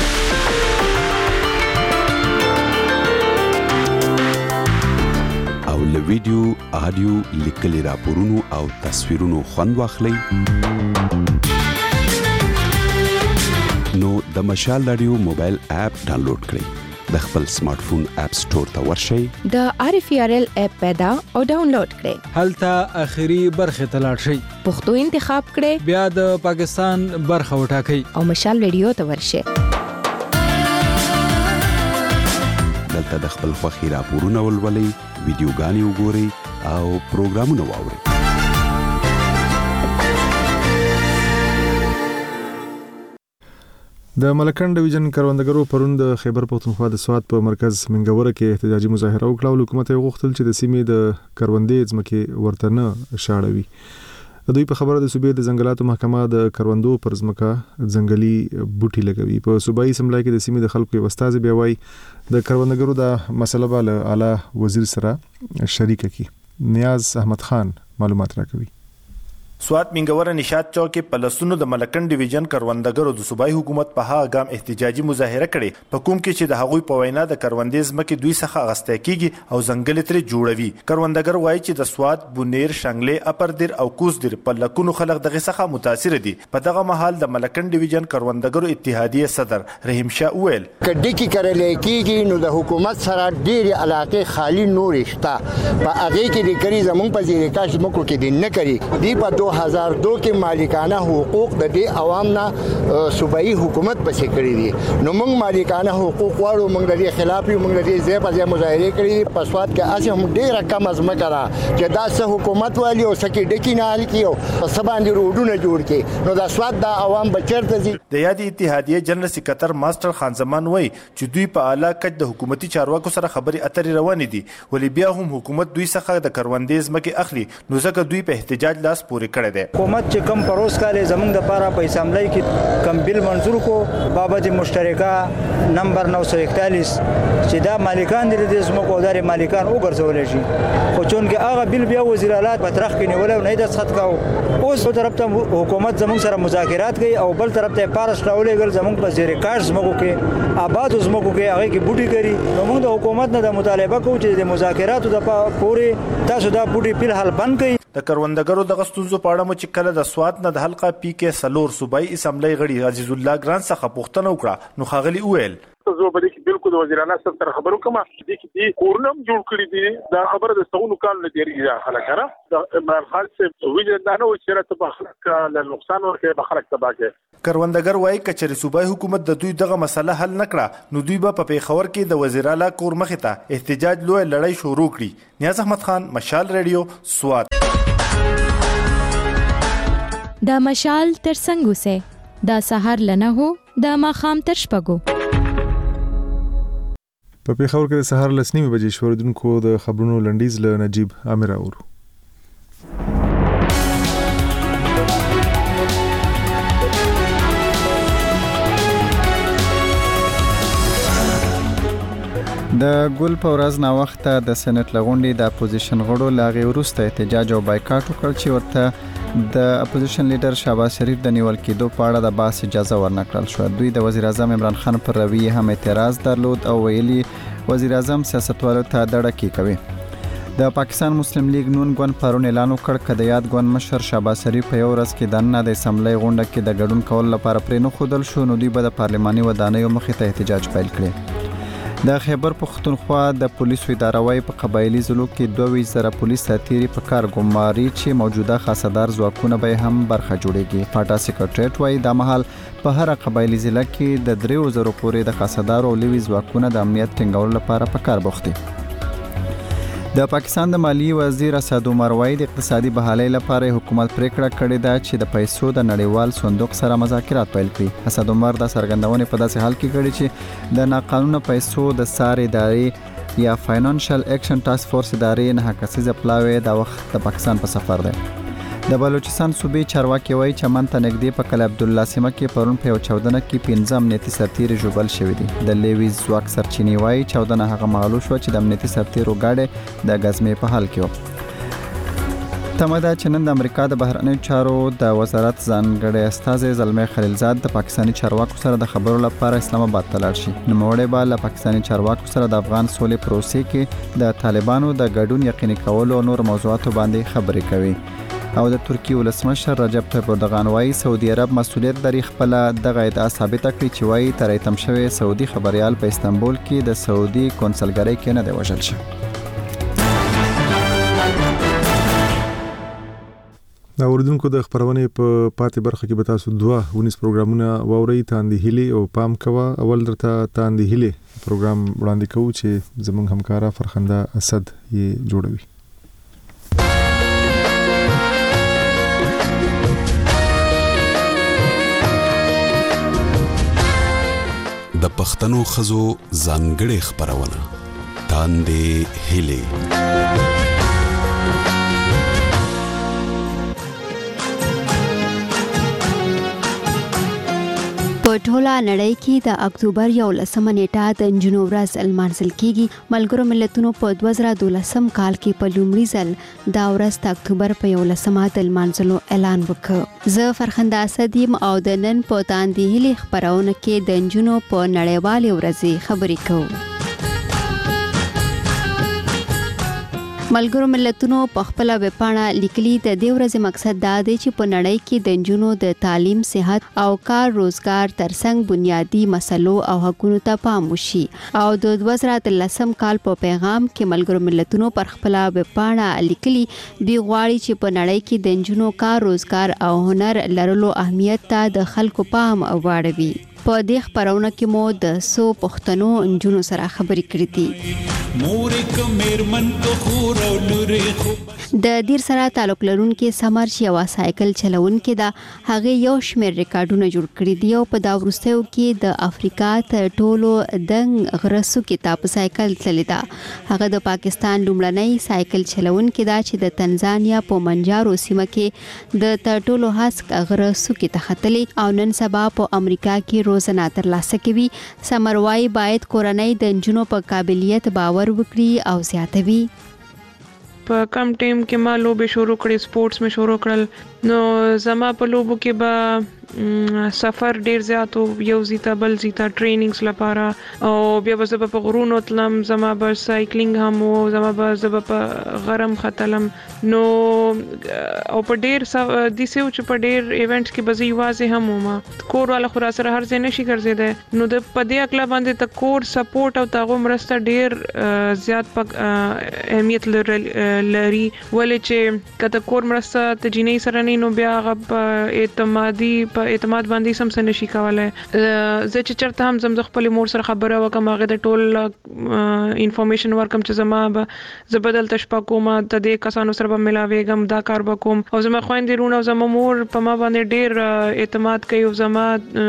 او له ویډیو آډیو لیکلي راپورونو او تصویرونو خوند واخلئ نو د مشال رادیو موبایل اپ ډاونلوډ کړئ د خپل سمارټ فون اپ سٹور ته ورشئ د آر اف ار ال اپ پیدا او ډاونلوډ کړئ هلته اخري برخه ته لاړ شئ پښتو انتخاب کړئ بیا د پاکستان برخه وټاکئ او مشال رادیو ته ورشئ دلته د خپل خوښي راپورونه ولولئ ویډیوګانې وګورئ او پروګرامونه واورئ. د ملکن ډیویژن کروندګرو پرون د خیبر پښتونخوا د سواد په مرکز منګوره کې احتجاجي مظاهره وکړه. حکومت یې غوښتل چې د سیمې د کروندې ځمکې ورته نه شاړوي. د دوی په خبره د صوبې د ځنګلاتو محکمه د کروندو پر ځمکه ځنګلي بوټي لګوي. په صوبایي اسمبلی کې د سیمې د خلکو یو استازي بیا وایي د کروندګرو د مسله به له اعلی وزیر سره شریک کی. نیاز احمد خان معلومات راکوي. سوات منګوره نشاط چوک کې پلسونو د ملکن ډیویژن کروندګرو د صوبایي حکومت په هغه ګام احتجاجي مظاهره کړې په کوم کې چې د هغوی په وینا د کروندې ځمکې دوی څخه اغسته کیږي او ځنګل ترې جوړوي. کروندګر وایي چې د سوات بونیر شنګلې اپردیر او کوزدیر په لکونو خلک دغه څخه متاثر دي. په دغه مهال د ملکن ډیویژن کروندګرو اتحادیه صدر رحیم شاه ویل کډی کی کړلې کیږي نو د حکومت سره ډېر علاقه خالی نور شته په هغه کې د کری زمون په ځینې کاش مکو کې دین نه کری دی په دو هزار دو کې مالکانه حقوق د دې عوام نه صوبایي حکومت پسې کړی دي نو موږ مالکانه حقوق وړو موږ د دې خلاف یو موږ د دې ځای په ځای مظاهره کړې په سواد کې اسه هم ډېر کم از مکرا چې دا څه حکومت والی او سکه ډکی نه حل کیو په سباندې روډونه جوړ کړي نو دا سواد د عوام بچرته دي. د یادې اتحادیه جنرال سکرټر ماستر خان زمان وایي چې دوی په اعلی کچ د حکومتي چارواکو سره خبرې اترې روانې دي ولی بیا هم حکومت دوی څخه د کروندې ځمکې اخلي نو ځکه دوی په احتجاج لاس پورې کړی دی. حکومت چې کم پروس کاله زمونږ د پاره په اسمبلی کې کم بل منظور کو بابت مشترکه نمبر نو سو اکتالیس چې دا مالکان دي د زموږ ادارې مالکان وګرځول شي خو چون کې هغه بل بیا وزیر اعلی په طرف کې نیول نه د سخت کاو اوس په طرف ته حکومت زمونږ سره مذاکرات کوي او بل طرف ته پارس راولې ګل زمونږ په زیر کاش زموږ کې آباد زموږ کې هغه کې بوټي کوي نو موږ د حکومت نه د مطالبه کوو چې د مذاکراتو د پورې تاسو دا بوټي په حال بند کړئ. د کروندګرو د غستونزو په اړه مو چې کله د سوات نه د حلقه پی کې سلور صوبایي اسمبلی غړي عزیز الله ګران څخه پوښتنه وکړه نو خاغلی ویل ته زه به دې بالکل وزیر اعلی صاحب سره خبرو کوم چې دې کورنم جوړ کړی دي دا خبره د ستونو کال نه دیږي خلک را د عمران خان سے ویجندانه و چې راته بخلک له نقصان ورکه بخلک تباکه کروندګر وایي کچې صوبای حکومت د دوی دغه مسله حل نکړه نو دوی به په پیښور کې د وزیر اعلی کور مخې ته احتجاج لوی لړۍ شروع کړي. نیاز احمد خان، مشال ریډیو، سوات. دا مشال تر څنګه سه دا سحر لنه هو دا ماخام تر شپګو په پیښور کې د سحر لسنیمه بجې شوردونکو د خبرونو لنډیز له نجیب عامر اورو. د ګل په ورځ نا وخت د سېنات لغونډې د اپوزیشن غړو لاغي وروسته احتجاج او بایکاټ وکړ چې ورته د اپوزیشن لیډر شهباز شریف د نیول کېدو په اړه د باس اجازه ورنکړل شو. دوی د وزیر اعظم عمران خان پر رویه هم اعتراض درلود او ویلي وزیر اعظم سیاستوالو ته دړه کوي. د پاکستان مسلم لیگ نون ګوند پرون اعلان وکړ چې د یاد ګوند مشر شهباز شریف په یو ورځ کې د نه د اسمبلی غونډه کې د ګډون کول لپاره پرې نه خودل شو نو دوی به د پارلماني ودانیو مخې ته احتجاج پیل کړي. د خیبر پختونخوا د پولیسو اداره وايي په قبایلی ضلعو کې دوه ویشت زره پولیس ساتيري په کار ګماري چې موجوده خاصدار ځواکونه به هم برخه جوړيږي. پاټا سیکریټریټ وايي د محل په هر قبایلی ضلع کې د درې زره پورې د خاصدار او لوی ځواکونه د امنیت ټینګولو لپاره په کار بوخت دي. د پاکستان د مالی وزیر اسد عمر وايي د اقتصادي بحالۍ لپاره حکومت پریکړه کړې ده چې د پیسو د نړیوال صندوق سره مذاکرات پیل کړي. اسد عمر د سرګندونې په داسې حال کې کړي چې د ناقانونه پیسو د ساري ادارې یا فاینانشل اکشن ټاسک فورس ادارې نه کسیزه پلاوي د وخت د پاکستان په سفر ده. د بلوچستان صوبې چارواکي وایي چې من ته نږدې په کلب عبدالله سیمه کې پرون په یو چاودنه کې پنځه امنیتي سرتیري ژوبل شوي دي. د لیوي ځواک سرچینې وایي چاودنه هغه مهال شوه چې د امنیتي سرتیرو ګاډي د غزمې په حال کې و. تمه ده چې نن د امریکا د بهرنیو چارو د وزارت ځانګړی استازی زلمي خلیلزاد د پاکستاني چارواکو سره د خبرو لپاره اسلام آباد ته لاړ شي. نوموړی به له پاکستاني چارواکو سره د افغان سولې پروسې کې د طالبانو د ګډون یقیني کولو او نور موضوعاتو باندې خبرې کوي. او د ترکیې ولسمشر رجب طیب اردوغان وايي سعودي عرب مسؤلیت لري خپل دغه ادعا ثابته کړي چې وايي تر ایتم شوی سعودي خبريال په استانبول کې د سعودي کونسلګرۍ کې نه دی وژل شوی. دا اوردونکو د خبرونې په پاتې برخه کې به تاسو دوه ونیس پروګرامونه واوري تاندې هلي او پام کوا. اول درته تاندې هلي پروګرام وړاندې کوو چې زموږ همکارا فرخنده اسد یې جوړوي. د پښتنو خزو ځانګړې خبرونه تاندې هلي. په ټوله نړۍ کې د اکتوبر یولسمه نیټه د نجونو ورځ لمانځل کیږي. ملګرو ملتونو په دوه زره دولسم کال کې په لومړي ځل دا ورځ د اکتوبر په یولسمه د لمانځلو اعلان وکړ. زه فرخنده اسد یم او د نن په تاندې هلي خبرونه کې د نجونو په نړیوالې ورځې خبرې کوو. ملګرو ملتونو په خپل ویبپاڼه لیکلي د دې ورځې مقصد دا دی چې په نړۍ کې د نجونو د تعلیم، صحت او کار روزګار ترڅنګ بنیادی مسلو او حقوقو ته پام وشي. او د دوه زره اتلسم کال په پیغام کې ملګرو ملتونو پر خپل ویبپاڼه لیکلي دی غواړي چې په نړۍ کې د نجونو کار روزګار او هنر لرلو اهمیت ته د خلکو پام واړوي. په دې خبرونه کې مو د سو پښتنو نجونو سره خبرې کړې دي. د دیر سره تعلق لرونکي سمر چې یو سایکل چلونکي دا هغه یو شمېر ریکارډونه جوړ کړی دی او په دا وروستیو کې د افریقا تر ټولو دنګ غرسو کتاب سایکل تللی دا. هغه د پاکستان لومړنی سایکل چلونکي دا چې د تنزانیا په منجارو سیمه کې د تر ټولو هسک غرسو کې تختلی او نن سبا په امریکا کې روزنه ترلاسه کوي. سمروای باید کورنۍ د نجونو په قابلیت باور وکړي او زیاتوي. په کم ټیم کې ما لوبې شروع کړې، سپورتس مې شروع کړل. نو زما په لوبو کې به سفر ډیر زیات یو زیتا بل زیتا ټریننګز لپاره او بیا به زه په غرونو تلم زما به سایکلینګ هم او زما به زه په غرم ختلم نو او په ډیر د سیو چې په ډیر ایونټس کې به زه یوازې هم وم کور والا خو را سره هر ځای نشي ګرځېدی نو د په دې اکله باندې د کور سپورټ او تاغو مرسته ډیر زیات په اهمیت لري ولې چې کته کور مرسته ته جینۍ سره نه نو بیا هغه اعتمادي په اعتماد باندې سم څه نشي کولای زه چې چرته هم زم خپل مور سره خبره وکم هغه د ټول انفارمیشن ورکم چې زما به زبدل تشپا کوم ته د کسانو سره به ملاويګم دا کار وکوم او زما خويندې رونه او زما مور په ما باندې ډیر اعتماد کوي او زما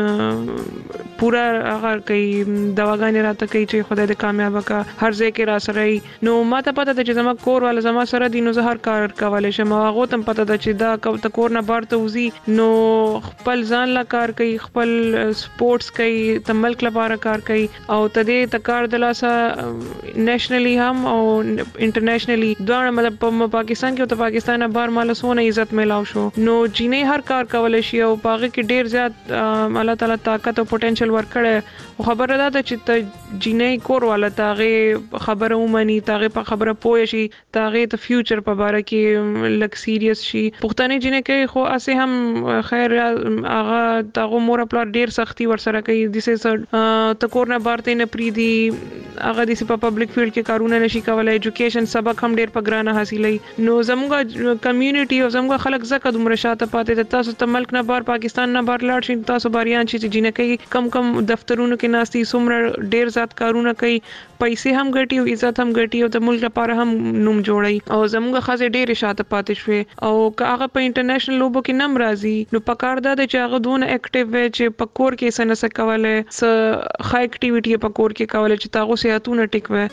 پورا هغه کوي دواګانې راته کوي چې خدای دې کامیاب وکړه هر ځای کې را سره نو ما ته پته ده چې زما کور والا زما سره دي نو زه هر کار کولای شم هغه ته پته ده چې دا د کور نه بار ته وزي نو خپل ځان لا کار کوي خپل سپورټس کوي د ملک لپاره کار کوي او تدې تکار د لاسه نېشنلی هم او انټرنیشنلی دوه مطلب په پاکستان کې او د پاکستان بار مال سونه عزت ملاو شو نو جینې هر کار کولای شي او پاغه کې ډیر زیات الله تعالی طاقت او پوتنشل ورکړي خبره ده چې ته جینې کور والا تاغه خبره ومني تاغه په خبره پوه شي تاغه د فیوچر په اړه کې لک سیریس شي پښتني جینې کې خو اسه هم خیر هغه دغه مور خپل ډیر سختي ور سره کوي د سه تکور نه بارته نه پری دي هغه د په پبلک فیلډ کې کارونه نشي کولای ایجوکیشن سبق هم ډیر په ګرانه حاصلې نو زموږه کمیونټي او زموږه خلک زکه د مرشاته پاتې تاسو ته ملک نه بار پاکستان نه بار لاړ شي تاسو باریان شي چې جنې کوي کم کم دفترونو کې ناستي سمره ډیر زیات کارونه کوي پیسې هم ګټي او عزت هم ګټي او د ملک لپاره هم نوم جوړي او زموږه خاصه ډیر شاته پاتې شوي او که هغه په انټرنیشنل لوبو کې نم راځي نو پکار ده چې هغه دونه اکټیو وي چې په کور کې سن سره کوله س خای اکټیویټي په کور کې کوله چې تاسو صحتونه ټیک وي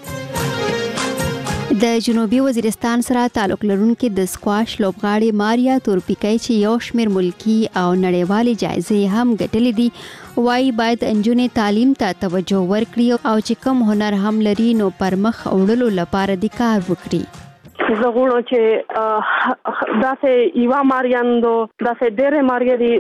د جنوبي وزیرستان سره تعلق لرونکي د سکواش لوبغاړي ماریا تورپیکای چې یو شمېر ملکی او نړیوالي جایزې هم ګټلې دي وايي باید انجونې تعلیم ته توجه ورکړي او چې کوم هنر هم لري نو پرمخ وړلو لپاره د کار وکړي زه غواړم چې داسې یوا ماریاندو داسې ډېرې ماریا دي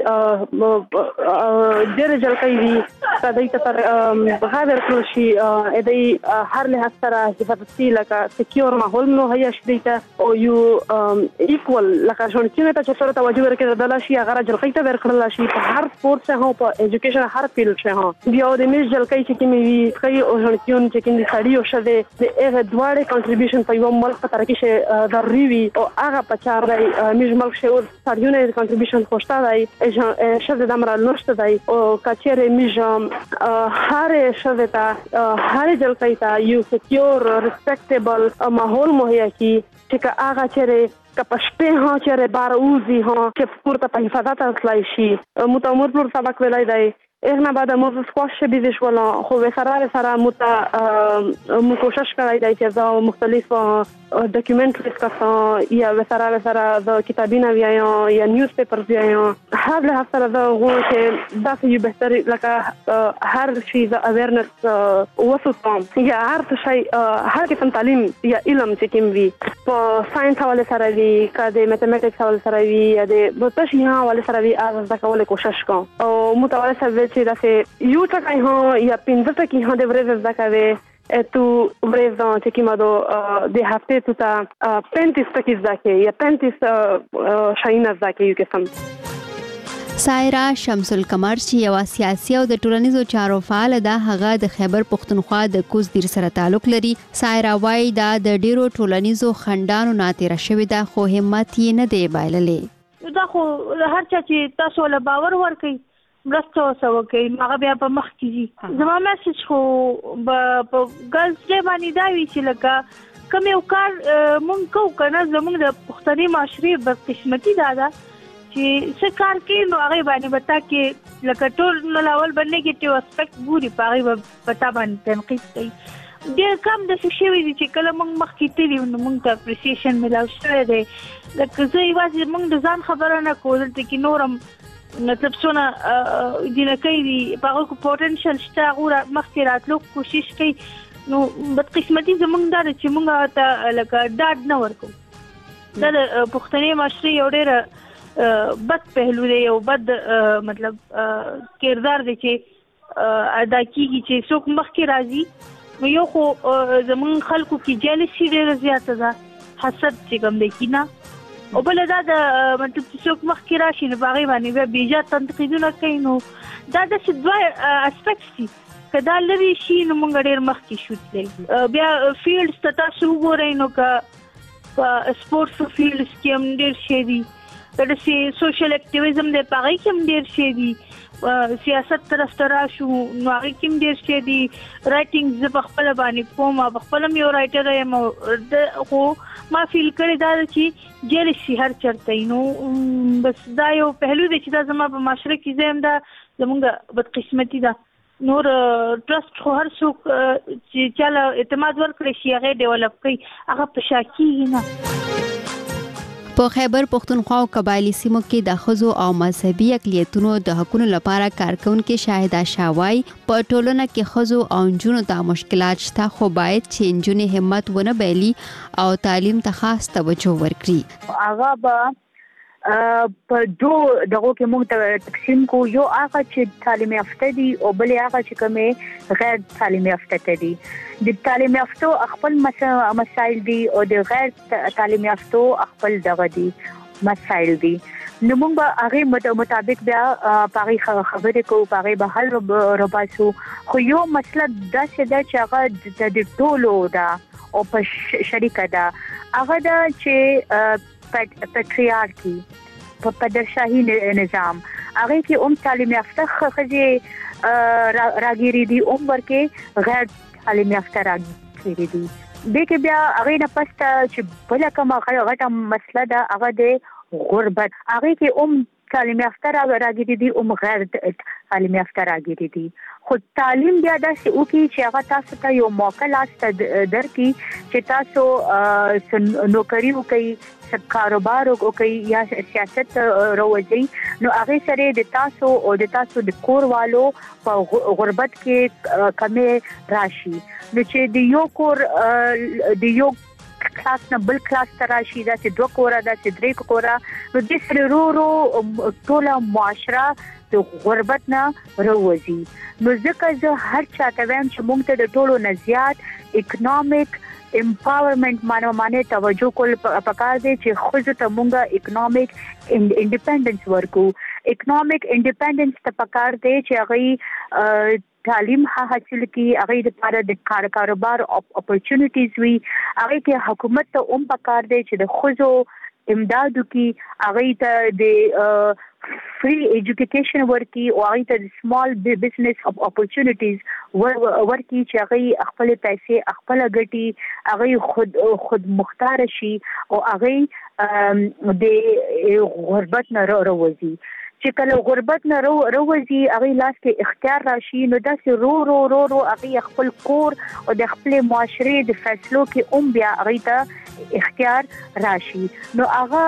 ډېرې جلکۍ دي کدی ته پر بغیر کړل شي د هر له سره حفاظتي لکه سکیور ماحول نو هي شدي ته او یو ایکوال لکه ژوند کې ته چې سره توجه ورکړي د لاشي هغه جلکۍ ته ورکړل شي په هر سپورت څخه او په ایجوکیشن هر فیلډ څخه بیا د میز جلکۍ چې کومي وي کوي او ژوند کې چې کومي سړی او شته د هغه دواړه کنټریبیوشن په یو ملک په ترکیه ضروري او هغه په چار دی میج ملک شو سړیونه کنټریبیوشن خوشته دی شته د امر نشته دی او کچېره میج هر شته تا هر جلکۍ تا یو سکیور ریسپیکټیبل ماحول مهیا کی چې هغه چیرې کپشپه ها چیرې بار اوزي ها چې پورته په حفاظت اصلای شي متامر پر سبق ویلای دی اغنا بعد موږ سکواش بيدش ولا خو وسره سره مت مو کوشش کوي چې دا مختلف ډاکومنټریز کا یا وسره وسره د کتابونه ویاو یا نیوز پیپرز ویاو هر له سره دا غو چې دا یو بهتري لکه هر شي د اویرنس وسوته یا هر شي هر قسم تعلیم یا علم چې کوم وي په ساينس حواله سره وي کده میتھمیټکس حواله سره وي یا د بوتش یا حواله سره وي از دا کوله کوشش کوم او متواله سره چې دا سه یو ټکای هو یا پنځه ټکی هو د ورځ زکوي تو ورځ چې کیما دو د هفته ته تا پنځه ټکی زکه یا پنځه شاینه زکه یو قسم سایرا شمس القمر چې یو سیاسي او د ټولنیزو چارو فعال ده هغه د خیبر پښتونخوا د کوز دیر سره تعلق لري سایرا وايي دا د ډیرو ټولنیزو خندانو ناتره شوی ده خو همت یې نه دی بایللې دا خو هر چا چې تاسو له باور ورکړي مرسته وسو کوي هغه بیا په مخ کیږي زما میسج خو په ګرلز ډے باندې دا وی چې لکه کوم یو کار مونږ کو کنه زموږ د پښتني معاشري بدقسمتي دا ده چې څه کار کوي نو هغه باندې وتا کې لکه ټول نو لاول باندې کې ټو اسپیکټ ګوري پاره وتا باندې تنقید کوي ډېر کم د څه شی وی چې کله مونږ مخ کې تیری نو مونږ ته اپریسیشن ملاو شوی دی لکه زه یوازې مونږ د ځان خبره نه کول ته کې نورم مطلب څونه جنکۍ دي په هغه پوتنشل شته هغه مخکې راتلو کوشش کوي نو بدقسمتي زمونږ دا چې مونږ ته لکه ډاډ نه ورکو دا د پښتني معاشري یو ډېر بد پهلو دی او بد مطلب کردار دی چې ادا کیږي چې څوک مخکې راځي نو یو خو زمون خلکو کې جالسي ډېره زیاته ده حسد چې کوم دی کینه او بل دا د مطلب چې څوک مخکې راشي نو هغې باندې بیا بیجا تنقیدونه کوي نو دا داسې دوه اسپیکټس دي که دا لرې شي نو موږ ډېر مخکې شو تللی بیا فیلډز ته تاسو وګورئ نو که په سپورټس فیلډز کې هم ډېر شی دي داسې سوشل اکټیویزم دی په هغې کې هم ډېر شی دي سیاست طرف ته راشو نو هغې کې هم ډېر شی دي رایټینګ زه په خپله باندې کوم او په خپله هم یو رایټر یم خو ما فیل کړی دا ده چې جیلسي هر چېرته وي نو بس دا یو پهلو دی چې دا زما په معاشره کې زه یم دا زمونږ بدقسمتي ده نور ټرست خو هر څوک چې چاله اعتماد ورکړی شي هغې ډیولپ کوي هغه په شا کېږي نه په خیبر پښتونخوا او قبایلی سیمو کې د ښځو او مذهبي اقلیتونو د حقونو لپاره کارکونکو شاهده شاوای په ټولنه کې ښځو او نجونو ته مشکلات شته خو باید چې نجونې همت ونه بایلي او تعلیم ته خاص توجه ورکړي هغه به په دوه دغه کې موږ ته تقسیم کو یو هغه چې تعلیم یافته دي او بل هغه چې کومه غیر تعلیم یافته دي د تعلیم یافتو خپل مسائل دي او د غیر تعلیم یافتو خپل دغه دي مسائل دي نو موږ به هغه مطابق بیا پاره خبرې کوو پاره به حل رباسو خو یو مسله دا چې دا چې هغه د ټولو دا او په شریکه دا هغه دا چې پټریارکی په پادشاهي نظام هغه کې هم تعلیم یافته ښځې راګيري دي عمر کې غیر تعلیم یافته راګيري دي د کې بیا هغه نه پسته چې بل کومه غټه مسله ده هغه د غربت هغه کې هم تعلیم یافته راګيري دي هم غیر تعلیم یافته راګيري دي خو تعلیم بیا داسې وکړي چې هغه تاسو ته یو موقع لاس درکړي چې تاسو نوکری وکړي کاروبار وکړي یا سیاست روزي نو هغه سره د تاسو او د تاسو د کور والو په غربت کې کمی راشي نو چې د یو کور د یو کلاس نه بل کلاس ته راشي دا چې دوه کوره دا چې درې کوره نو د سره رو رو ټوله معاشره د غربت نه روزي نو ځکه زه هر چاته وایم چې موږ ته د ټولو نه زیات اکنامک امپاورمنٹ مانو معنی توجه کول پکار دی چې خود ته مونږه اکنامک انډیپندنس ورکو اکنامک انډیپندنس ته پکار دی چې هغه تعلیم حاصل کی هغه د لپاره د کار کاروبار اپورچونټیز وی هغه کې حکومت ته هم پکار دی چې د خوځو امدادو کی هغه ته د فری ایجوکیشن ورکی او هغه ته د سمال بزنس اپورچونټیز ورکی چې هغه خپل پیسې خپل ګټي هغه خود خود مختار شي او هغه د غربت نه راوځي چې کله غربت نه راوځي هغه لاس کې اختیار راشي نو داسې رو رو رو رو هغه خپل کور او د خپل معاشره د فیصلو کې هم بیا هغه ته اختیار راشي نو هغه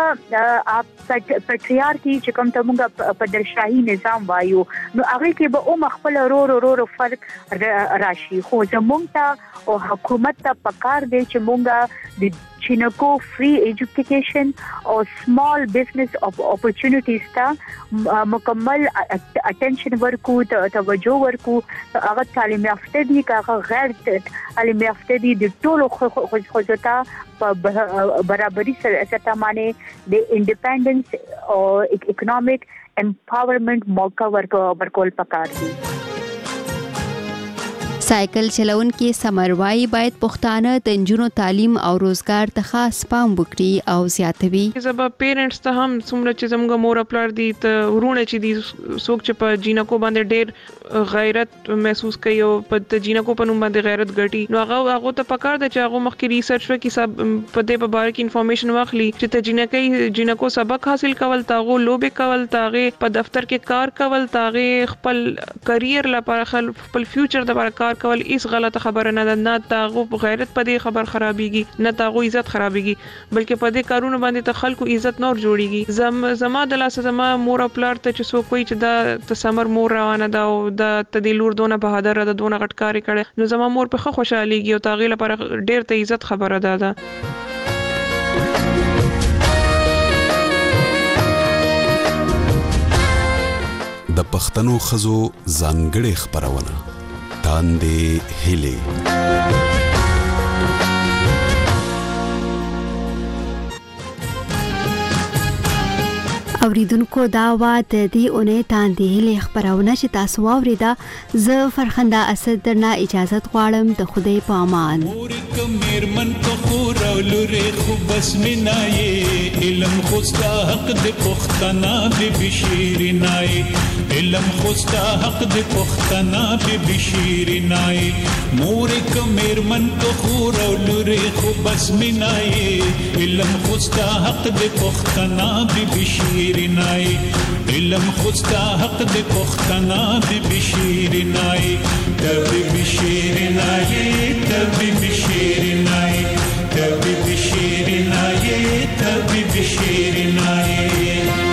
پټریارکی چې کوم ته موږ په درشاهي نظام وایو نو هغه کې به هم خپل رو رو رو رو فرق راشي خو زموږ ته او حکومت ته پکار دی چې موږ د چینکو فری ایجوکیشن او سمال بزنس اپورچونټیز ته مکمل اټینشن ورکو توجه ورکو هغه تعلیم یافته دي هغه غیر تعلیم یافته دي د ټولو خوځتا په برابرۍ سره باندې د انډیپندنس او اکنامک امپاورمنٹ موقع ورکول پکار دي سایکل چلونکي سمروای باید پښتانه د نجونو تعلیم او روزګار ته خاص پام وکړي او زیاتوي زبا پیرنټس ته هم څومره چې زموږ مور خپل دي ته ورونه چې دي څوک چې په جینکو باندې ډېر غیرت محسوس کوي او په جینکو په نوم باندې غیرت ګټي نو هغه هغه ته پکار دی چې هغه مخکې ریسرچ وکړي سب په دې په باره کې انفارمیشن واخلي چې ته جینکې جینکو سبق حاصل کول تاغه لوبې کول تاغه په دفتر کې کار کول تاغه خپل کرییر لپاره خپل فیوچر لپاره کار کول هیڅ غلطه خبره نه ده نه تاغو غیرت په دې خبر خرابيږي نه تاغو عزت خرابيږي بلکې په دې کارونه باندې ته خلکو عزت نور جوړيږي زم زما د لاسه زما مور خپل ته چې سو کوئی چې دا تسمر مور روانه ده او د تدې لور دونه بهادر ده دونه غټکاري کړي نو زما مور په خوشاليږي او تاغي لپاره ډېر ته عزت خبره ده د پښتنو خزو ځانګړې خبرونه تاندې هلي. اوریدونکو دا وا د دې اونۍ تاندې هلي خبرونه چې تاسو واوریدا. زه فرخنده اسد درنه اجازت غواړم. د خدای په امان. میرمن په خور او لورې خو بس مینای علم خوستا حق د پښتنا به بشیرنای علم خوستا حق د پښتنا به بشیرنای مور ک میرمن په خور او لورې خو بس مینای علم خوستا حق د پښتنا به بشیرنای علم خوستا حق د پښتنا به بشیرنای تب بشیرنای تب بشیرنای تب بشیرنای تب بشیرنای.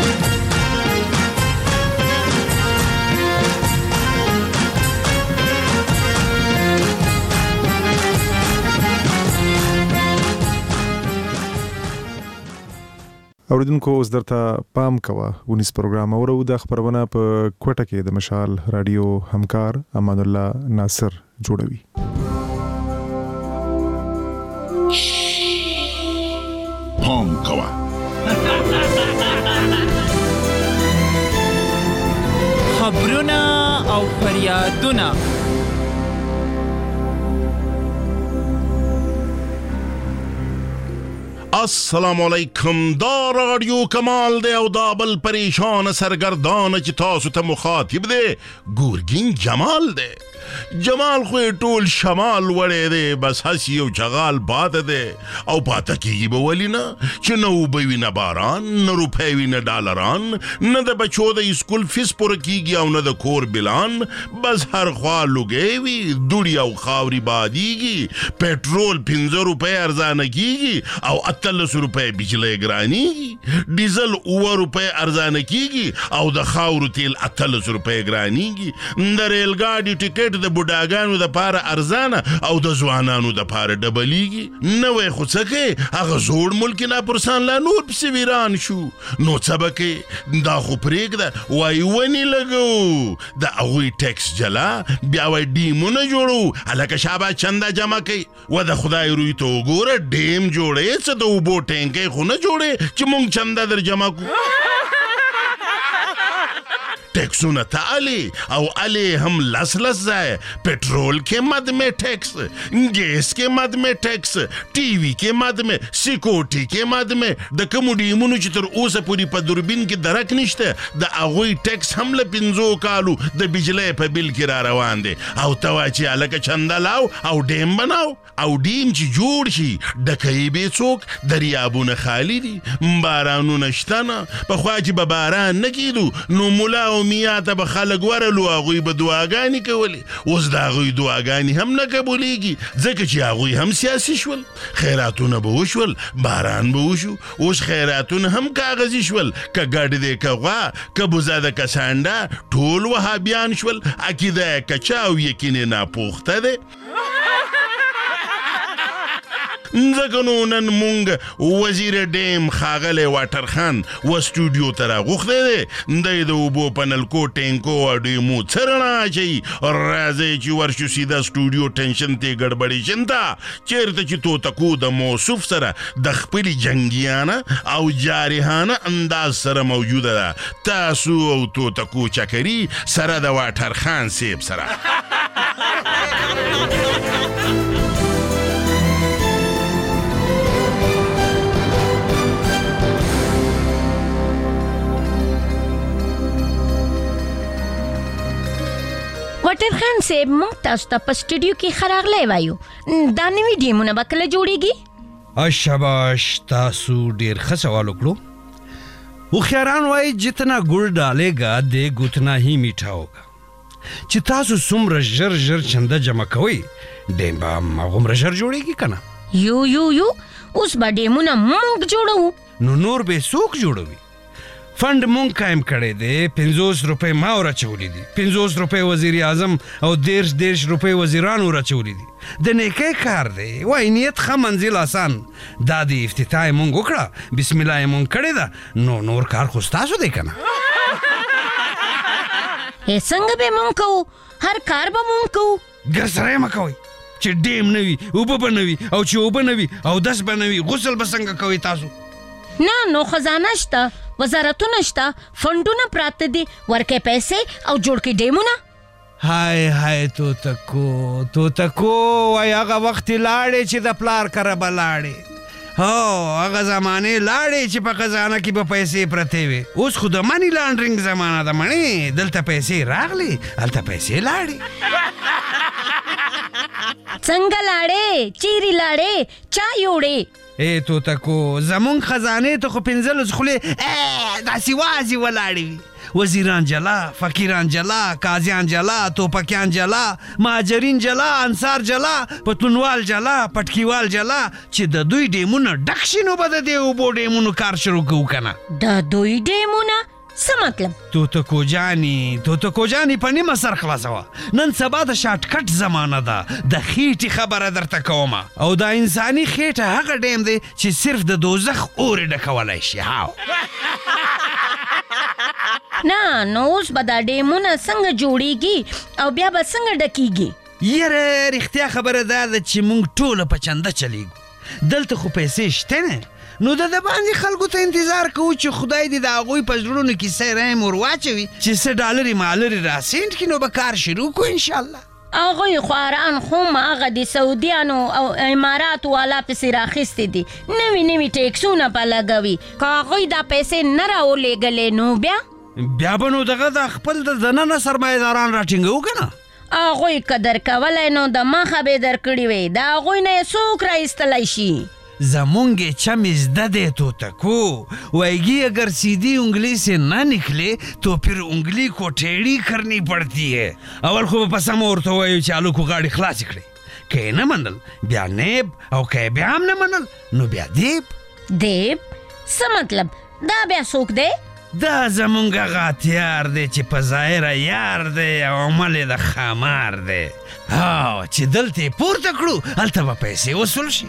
اوریدونکو اوس درته پام کوه ونیس پروګرام اورو. د خبرونه په کوټه کې د مشال رادیو همکار امان الله ناصر جوړوي. پام کوه خبرونه او فریادونه السلام علیکم. دا رادیو کمال دی او دا بل پریشان سرگردان چې تاسو ته مخاطب دی ګورګین جمال دی. جمال خو ټول شمال وړی دی بس هسې یو چغال پاته دی او پاته کېږي به ولې نه چې نه اوبه وي نه باران نه روپۍ وي نه ډالران نه د بچو د اسکول فیس پوره کېږي او نه د کور بلان بس هر خوا لوګی وي دوړي او خاورې بادېږي پټرول پنځه روپۍ ارزانه کېږي او اتلس روپۍ بجلی ګرانېږي ډیزل اوه روپۍ ارزانه کېږي او د خاورو تیل اتلس روپۍ ګرانېږي د ریل ګاډي ټکټ د بوډاګانو د پاره ارزانه او د ځوانانو د پاره ډبلیږي. نوی خو څه کوي هغه زوړ ملک ناپرسان لا نور پسې ویران شو نو څه به کوي دا خو پرېږده وایي ونې لګو د هغوی ټیکس جلا بیا وایي ډیمونه جوړو هلکه شابه چنده جمع کوي و د خدای روی ته وګوره ډیم جوړې څه د اوبو ټینکۍ خو نه جوړې چې مونږ چنده در جمع کړو. ټیکسونه ته الی او الی هم لس لس ځای پټرول کې مد میں ټیکس ګیس کې مد میں ټیکس ټي وي کې مد میں سیکورټي کې مد میں د کومو ډیمونو چې تر اوسه پورې په دوربین کې درک نشته د هغوی ټیکس هم له پنځو کالو د بجلی په بل کې را روان دی او ته وایې چې هلکه چنده لاو او ډیم بناو او ډیم چې جوړ شي ډکوي بې څوک دریابونه خالي دي بارانونه شته نه پخوا چې به باران نه کېدو نو ملا او میا ته به خلک ورلو هغوی به دعاګانې کولې اوس د هغوی دعاګانې هم نه قبولیږي ځکه چې هغوی هم سیاسي شول خیراتونه به وشول باران به وشو اوس خیراتونه هم کاغذي شول که ګډ دی که غوا که بوزه ده که سانډه ټول وهابیان شول عقیده یې کچه او یقین یې ناپوخته دی. ځکه نو نن مونږ وزیر ډیم ښاغلی واټر خان و سټوډیو ته راغوښتی دی دی د اوبو په نلکو ټینکو او ډیمو څه رڼا اچوي راځئ چې ورشو سیده سټوډیو ټینشن ته ګډبډېشن ته چېرته چې توتکو د موصوف سره د خپلې جنګیانه او جارحانه انداز سره موجوده ده تاسو او توتکو چکري سره د واټر خان صیب سره. واټر خان صاحب موږ تاسو ته په سټوډیو کې ښه راغلی وایو دا نوي ډیمونه به کله جوړیږي؟ شاباش تاسو ډېر ښه سوال وکړو. هوښیاران وایي جتنا ګل ډالېږه دې ګوتنا هی میټھا ہوگا چې تاسو څومره ژر ژر چنده جمع کوئ ډیم به هماغومره ژر جوړیږي که نه؟ یو یو یو اوس به ډیمونه موږ جوړوو نو نور به څوک جوړوي؟ فند مونږ قایم کړی دی پنځوس روپۍ ما ورچولی دي پنځوس روپۍ وزیر اعظم او دېرش دېرش روپۍ وزیرانو ورچولی دي د نیکۍ کار دی وایي نیت ښه منزل آسان دا د افتتاح یې مونږ وکړه بسم الله یې مونږ کړې ده نو نور کار خو ستاسو دی که نه؟ هي څنګه به مونږ کوو؟ هر کار به مونږ کوو. ګرسره مه کوئ چې ډیم نه وي، اوبه به نه وي، او چې اوبه نه وي اودس به نه وي، غسل به څنګه کوئ تاسو؟ نه نو خزانه شته، وزارتونه شته، فنډونه پراته دي، ورکې پیسې او جوړ کې ډیمونه. های های توتکو توتکو وای هغه وخت لاړې چې د پلار کره به لاړې. هو هغه زمانې لاړې چې په خزانه کې به پیسې پرتې وي. اوس خو د منی لانډرینګ زمانه ده مړې، دلته پیسې راغلې هلته پیسې لاړې. څنګه لاړې؟ چیرې لاړې؟ چا یوړې؟ ای توتکو زمونږ خزانې ته خو پنځلس خولې داسې وازې ولاړې وي. وزیران جلا، فقیران جلا، قاضیان جلا، توپکیان جلا، مهاجرین جلا، انصار جلا، پتونوال جلا، پټکیوال جلا، چې د دوی ډیمونه ډک شي نو به د دې اوبو ډیمونو کار شروع کوو که نه. د دوی ډیمونه څه مطلب؟ توتکو جاني توتکو جاني په نیمه سر خلاصوه. نن سبا د شارټ کټ زمانه ده، د خېټې خبره درته کومه، او دا انساني خېټه هغه ډیم دی چې صرف د دوزخ اورې ډکولی شي. هاو نه نو اوس به دا ډیمونه څنګه جوړیږي او بیا به څنګه ډکیږي؟ یاره رښتیا خبره دا ده چې موږ ټوله په چنده چلیږو. دلته خو پیسې شته نه، نو د د باندې خلکو ته انتظار کوو چې خدای دې د هغوی په زړونو کې څه رحم ور واچوي چې څه ډالرې مالرې راسینډ کړي، نو به کار شروع کړو انشاءالله. هغوی خواران خو هغه د سعودیانو او اماراتو والا پسې راخیستې دي، نوي نوي ټیکسونه په لګوي. که هغوی دا پیسې نه راولېږلې نو بیا بیا به نو دغه د خپل د دننه سرمایهداران راټینګوو که نه. هغوی که درکولی نو د مخه به یې درکړي وی، د هغوی نه یې څوک راایستلی شي؟ زمونگ چم ازده ده توتکو وایگی اگر سیدھی انگلی سے نہ نکلے تو پھر انگلی کو ٹیڑھی کرنی پڑتی ہے. اول خو په سم ورته وایو چې الو کو غاړي خلاص کړي، که نه منل بیا نیب، او که بیا هم نه منل نو بیا دیب. دیب څه مطلب؟ دا بیا څوک دی؟ دا زمونږ هغه هتیار دی چې په ظاهره یار دی او عمل یې د ښامار دی. هاو چې دلته یې پورته کړو هلته به پیسې وصول شي.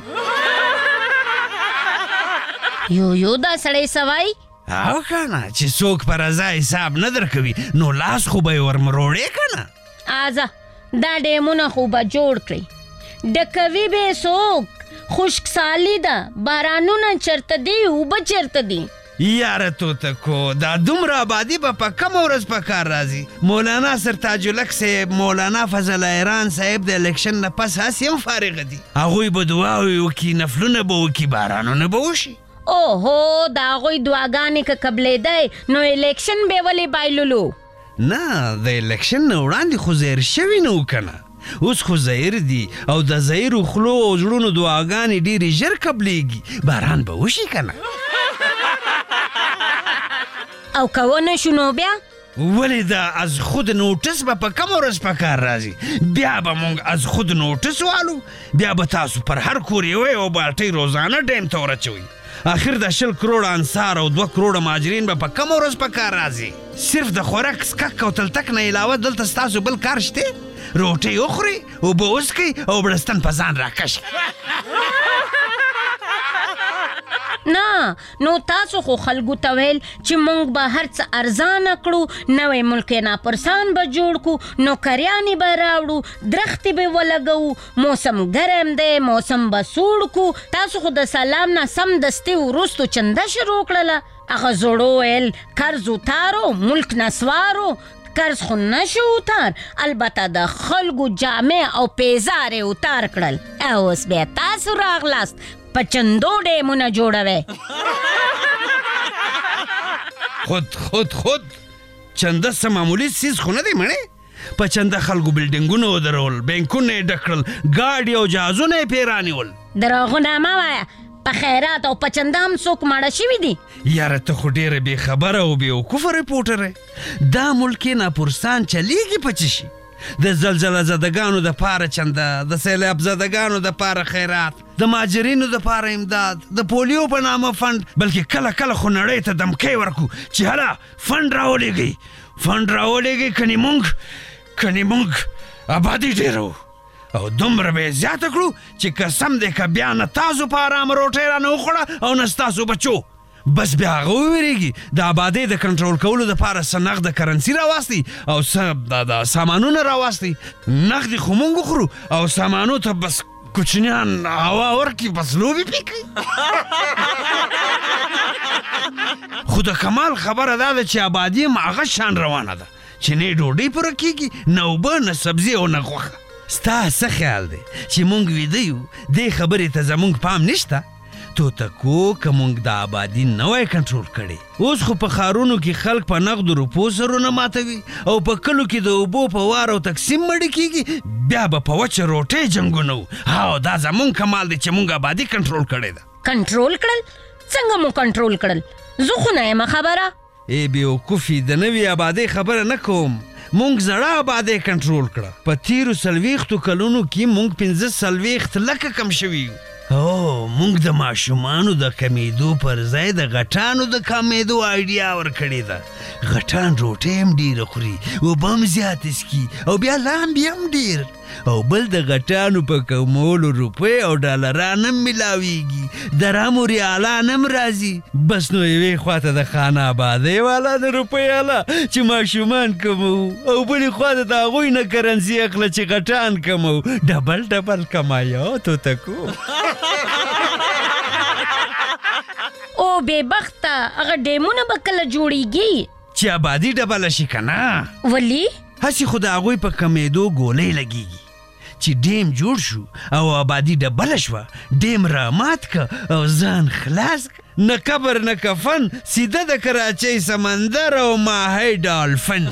یو یو دا سړی سوای؟ او کنه چې څوک په رضا حساب نه درکوي نو لاس خو به یې ورمروړې که نه. آزه دا ډیمونه خو به جوړ کړي، ډکوي به یې څوک؟ خشکسالي ده، بارانونه چېرته دي، اوبه چېرته دي؟ یاره توتکو دا دومره آبادي به په کمه ورځ په کار راځي. مولانا سرتاجالک صاحب، مولانا فضل ایران صاحب د الیکشن نه پس هسې هم فارغه دي. هغوی به دعاوې وکړي، نفلونه به وکړي، بارانونه به وشي. اوهو د هغوی دعاګانې که قبلېدی نو الیکشن به یې ولې بایللو؟ نه د الیکشن نه وړاندې خو زهر شوي نه و که نه، اوس خو زهر دي او د زهرو خولو او زړونو دعاګانې ډېرې ژر قبلېږي، باران به وشي که نه. او که ونه شو نو بیا؟ ولې دا از خود نوټس به په کومه ورځ په کار راځي؟ بیا به موږ از خود نوټس والو، بیا به تاسو پر هر کور یوه یوه بالټۍ روزانه ډیم ته ورچوئ. آخر د شل کروڑه انصار او دوه کروڑه مهاجرین به په کومه ورځ په کار راځي؟ صرف د خوراک سکک او تلتک نه علاوه دلته ستاسو بل کار شته؟ روټۍ وخورئ، اوبه وڅښئ او بړستن په ځان راکش. نه نو تاسو خو خلکو ته ویل چې موږ به هر څه ارزانه کړو، نوی ملک ناپرسان به جوړ کړو، نوکریانې به راوړو، درختې به ولګوو، موسم ګرم دی موسم به سوړ کړو. تاسو خو د سلام نه سمدستي وروستو چنده شروع کړله. هغه زړو ویل قرض اتارو، ملک نسوارو. قرض خو نشو اتار، البته د خلکو جامع او پیزار یې اتار کړل. او اوس بیا تاسو راغلاست په چندو ډیمونه جوړوي. خود خود خود چنده څه معمولي څیز خو نه دی مړې. په چنده خلکو بلډینګونه ودرول، بینکونه یې ډک کړل، ګاډي او جهازونه یې پرې رانیول. دروغونه مه وایه، په خیرات او په چنده هم څوک ماړه شوي دي. یاره ته خو ډېره بې خبره او بېوقوفه ریپورټر یې. دا ملک ناپرسان چلیږي په څه شي؟ د زلزله زدګانو د پاره چنده، د سیلاب زدګانو د پاره خیرات، د مهاجرینو د پاره امداد، د پولیو په نامه فند، بلکې کله کله خو نړۍ ته دمکی ورکو چې هله فند راولېږئ، فند راولېږئ، کنې مونږ کنې مونږ آبادي ډېروو او دومره به یې زیاته کړو چې قسم دی که بیا نه تاسو په ارامه روټۍ رانه وخوړه او نه ستاسو بچو. بس بیا هغه وویریږي د آبادۍ د کنټرول کولو دپاره څه نغده کرنسي راواستي او څه د سامانونه راواستي. نغدې خو مونږ وخورو او سامانو ته بس کوچنیان هوا ورکړي، بس لوبې پې کوي. خو د کمال خبره دا ده چې آبادي هم هغه شان روانه ده چې نه ډوډۍ پوره کېږي، نه اوبه، نه سبزي او نه غوښه. ستا څه خیال دی چې مونږ ویده یو دې خبرې ته زمونږ پام نشته؟ توتکو که مونږ د آبادي نه وای کنټرول کړی، اوس خو په ښارونو کې خلک په نغدو روپو سرونه ماتوي او په کلو کې د اوبو په وار او تقسیم مړه کېږي، بیا به په وچه روټۍ جنګونه وو. هاو دا زمونږ کمال دی چې مونږ آبادي کنټرول کړې ده. کنټرول کړل؟ څنګه مو کنټرول کړل؟ زه خو نه یم خبره. ای بیوقوفي، د نوې آبادۍ خبره نه کوم. مونږ زړه آبادۍ کنټرول کړه. په تیرو څلوېښتو کلونو کې مونږ پنځه څلوېښت لکه کم شوي یو. او مونږ د ماشومانو د کمیدو پر ځای د غټانو د کمیدو آیډیا ورکړې ده. غټان روټۍ هم ډېره خوري، اوبه هم زیاتې څښي او بیا لامبي هم ډېر. او بل د غټانو په کمولو روپۍ او ډالران هم ملاویږي، درهم ریالان هم راځي. بس نو یوې خواته د خانه آبادۍ والا د روپۍ والا چې ماشومان کمو او بلې خواته د هغوی نه کرنسي اخله چې غټان کمو. ډبل ډبل کمایو توتکو. او بې بخته هغه ډیمونه به کله جوړیږي چې آبادي ډبله شي که نه؟ ولې؟ هسې خو د هغوی په کمیدو ګولۍ لګېږي چې ډیم جوړ شو او آبادي ډبله شوه، ډیم را مات که او ځان خلاص که. نه قبر نه کفن، سیده د کراچۍ سمندر او ماهی ډالفن.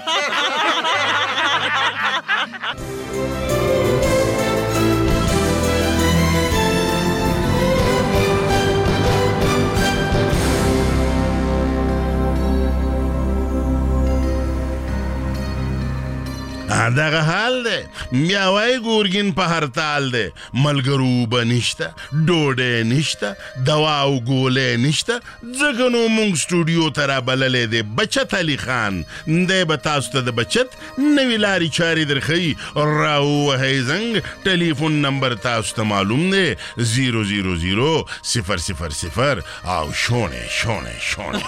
دغه حال دی. بیا وایي ګورګین په هرتال دی، ملګرو به نشته، ډوډۍ نشته، دوا او ګولۍ نشته. ځکه نو مونږ سټوډیو ته رابللی دی بچت علي خان. دی به تاسو ته د بچت نوې لارې چارې درښیي. راووهئ زنګ. ټلیفون نمبر تاسو ته معلوم دی، زیرو زیرو زیرو صفر صفر صفر او شونې شونې شونې.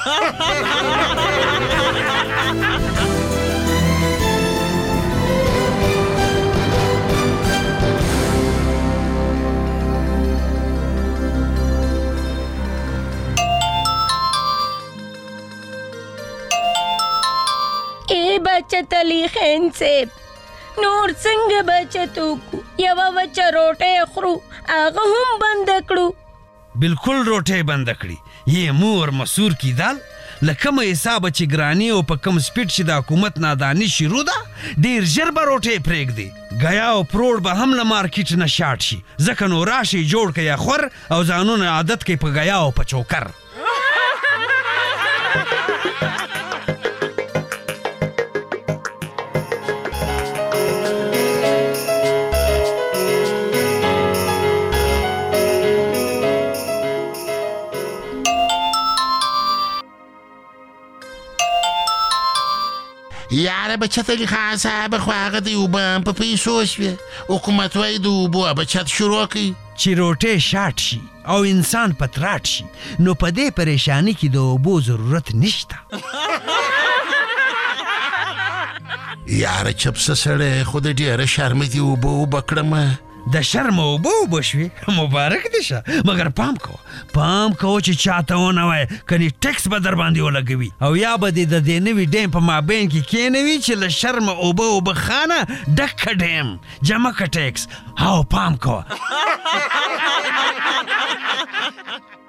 ای بچت علي خان صاحب، نور څنګه بچت وکړو؟ یوه وچه روټۍ خورو، هغه هم بنده کړو. بالکل روټۍ بنده کړي. یې مور مسور کی دال له کومه حسابه چې ګراني او په کم سپیډ چې د حکومت ناداني شروع ده، ډېر ژر به روټۍ پرېږدي. ګیا او پروړ به هم له مارکیټ نه شاټ شي. ځکه نو راشئ جوړ کړئ خور او ځانونه عادت کړئ په ګیا او په چوکر. یاره بچت علي خان صاحب، خو هغه د اوبه هم په پیسو شوې. حکومت وایي د اوبو بچت شروع کړي چې روټۍ شاټ شي او انسان په تراټ شي، نو په دې پریشاني کې د اوبو ضرورت نشته. یاره چپسه سړی، خو د ډېره شرمې دي اوبه اوبه کړمه. د شرم اوبه اوبه شوې، مبارک دې شه. مګر پام کوه پام کوه چې چاته ونه وایې، کنې ټکس به در باندې ولګوي او یا به دې د دې نوي ډیم په مابین کې کېنوي چې له شرمه اوبه اوبه خانه ډکه ډیم جمع که ټکس. او پام کوه.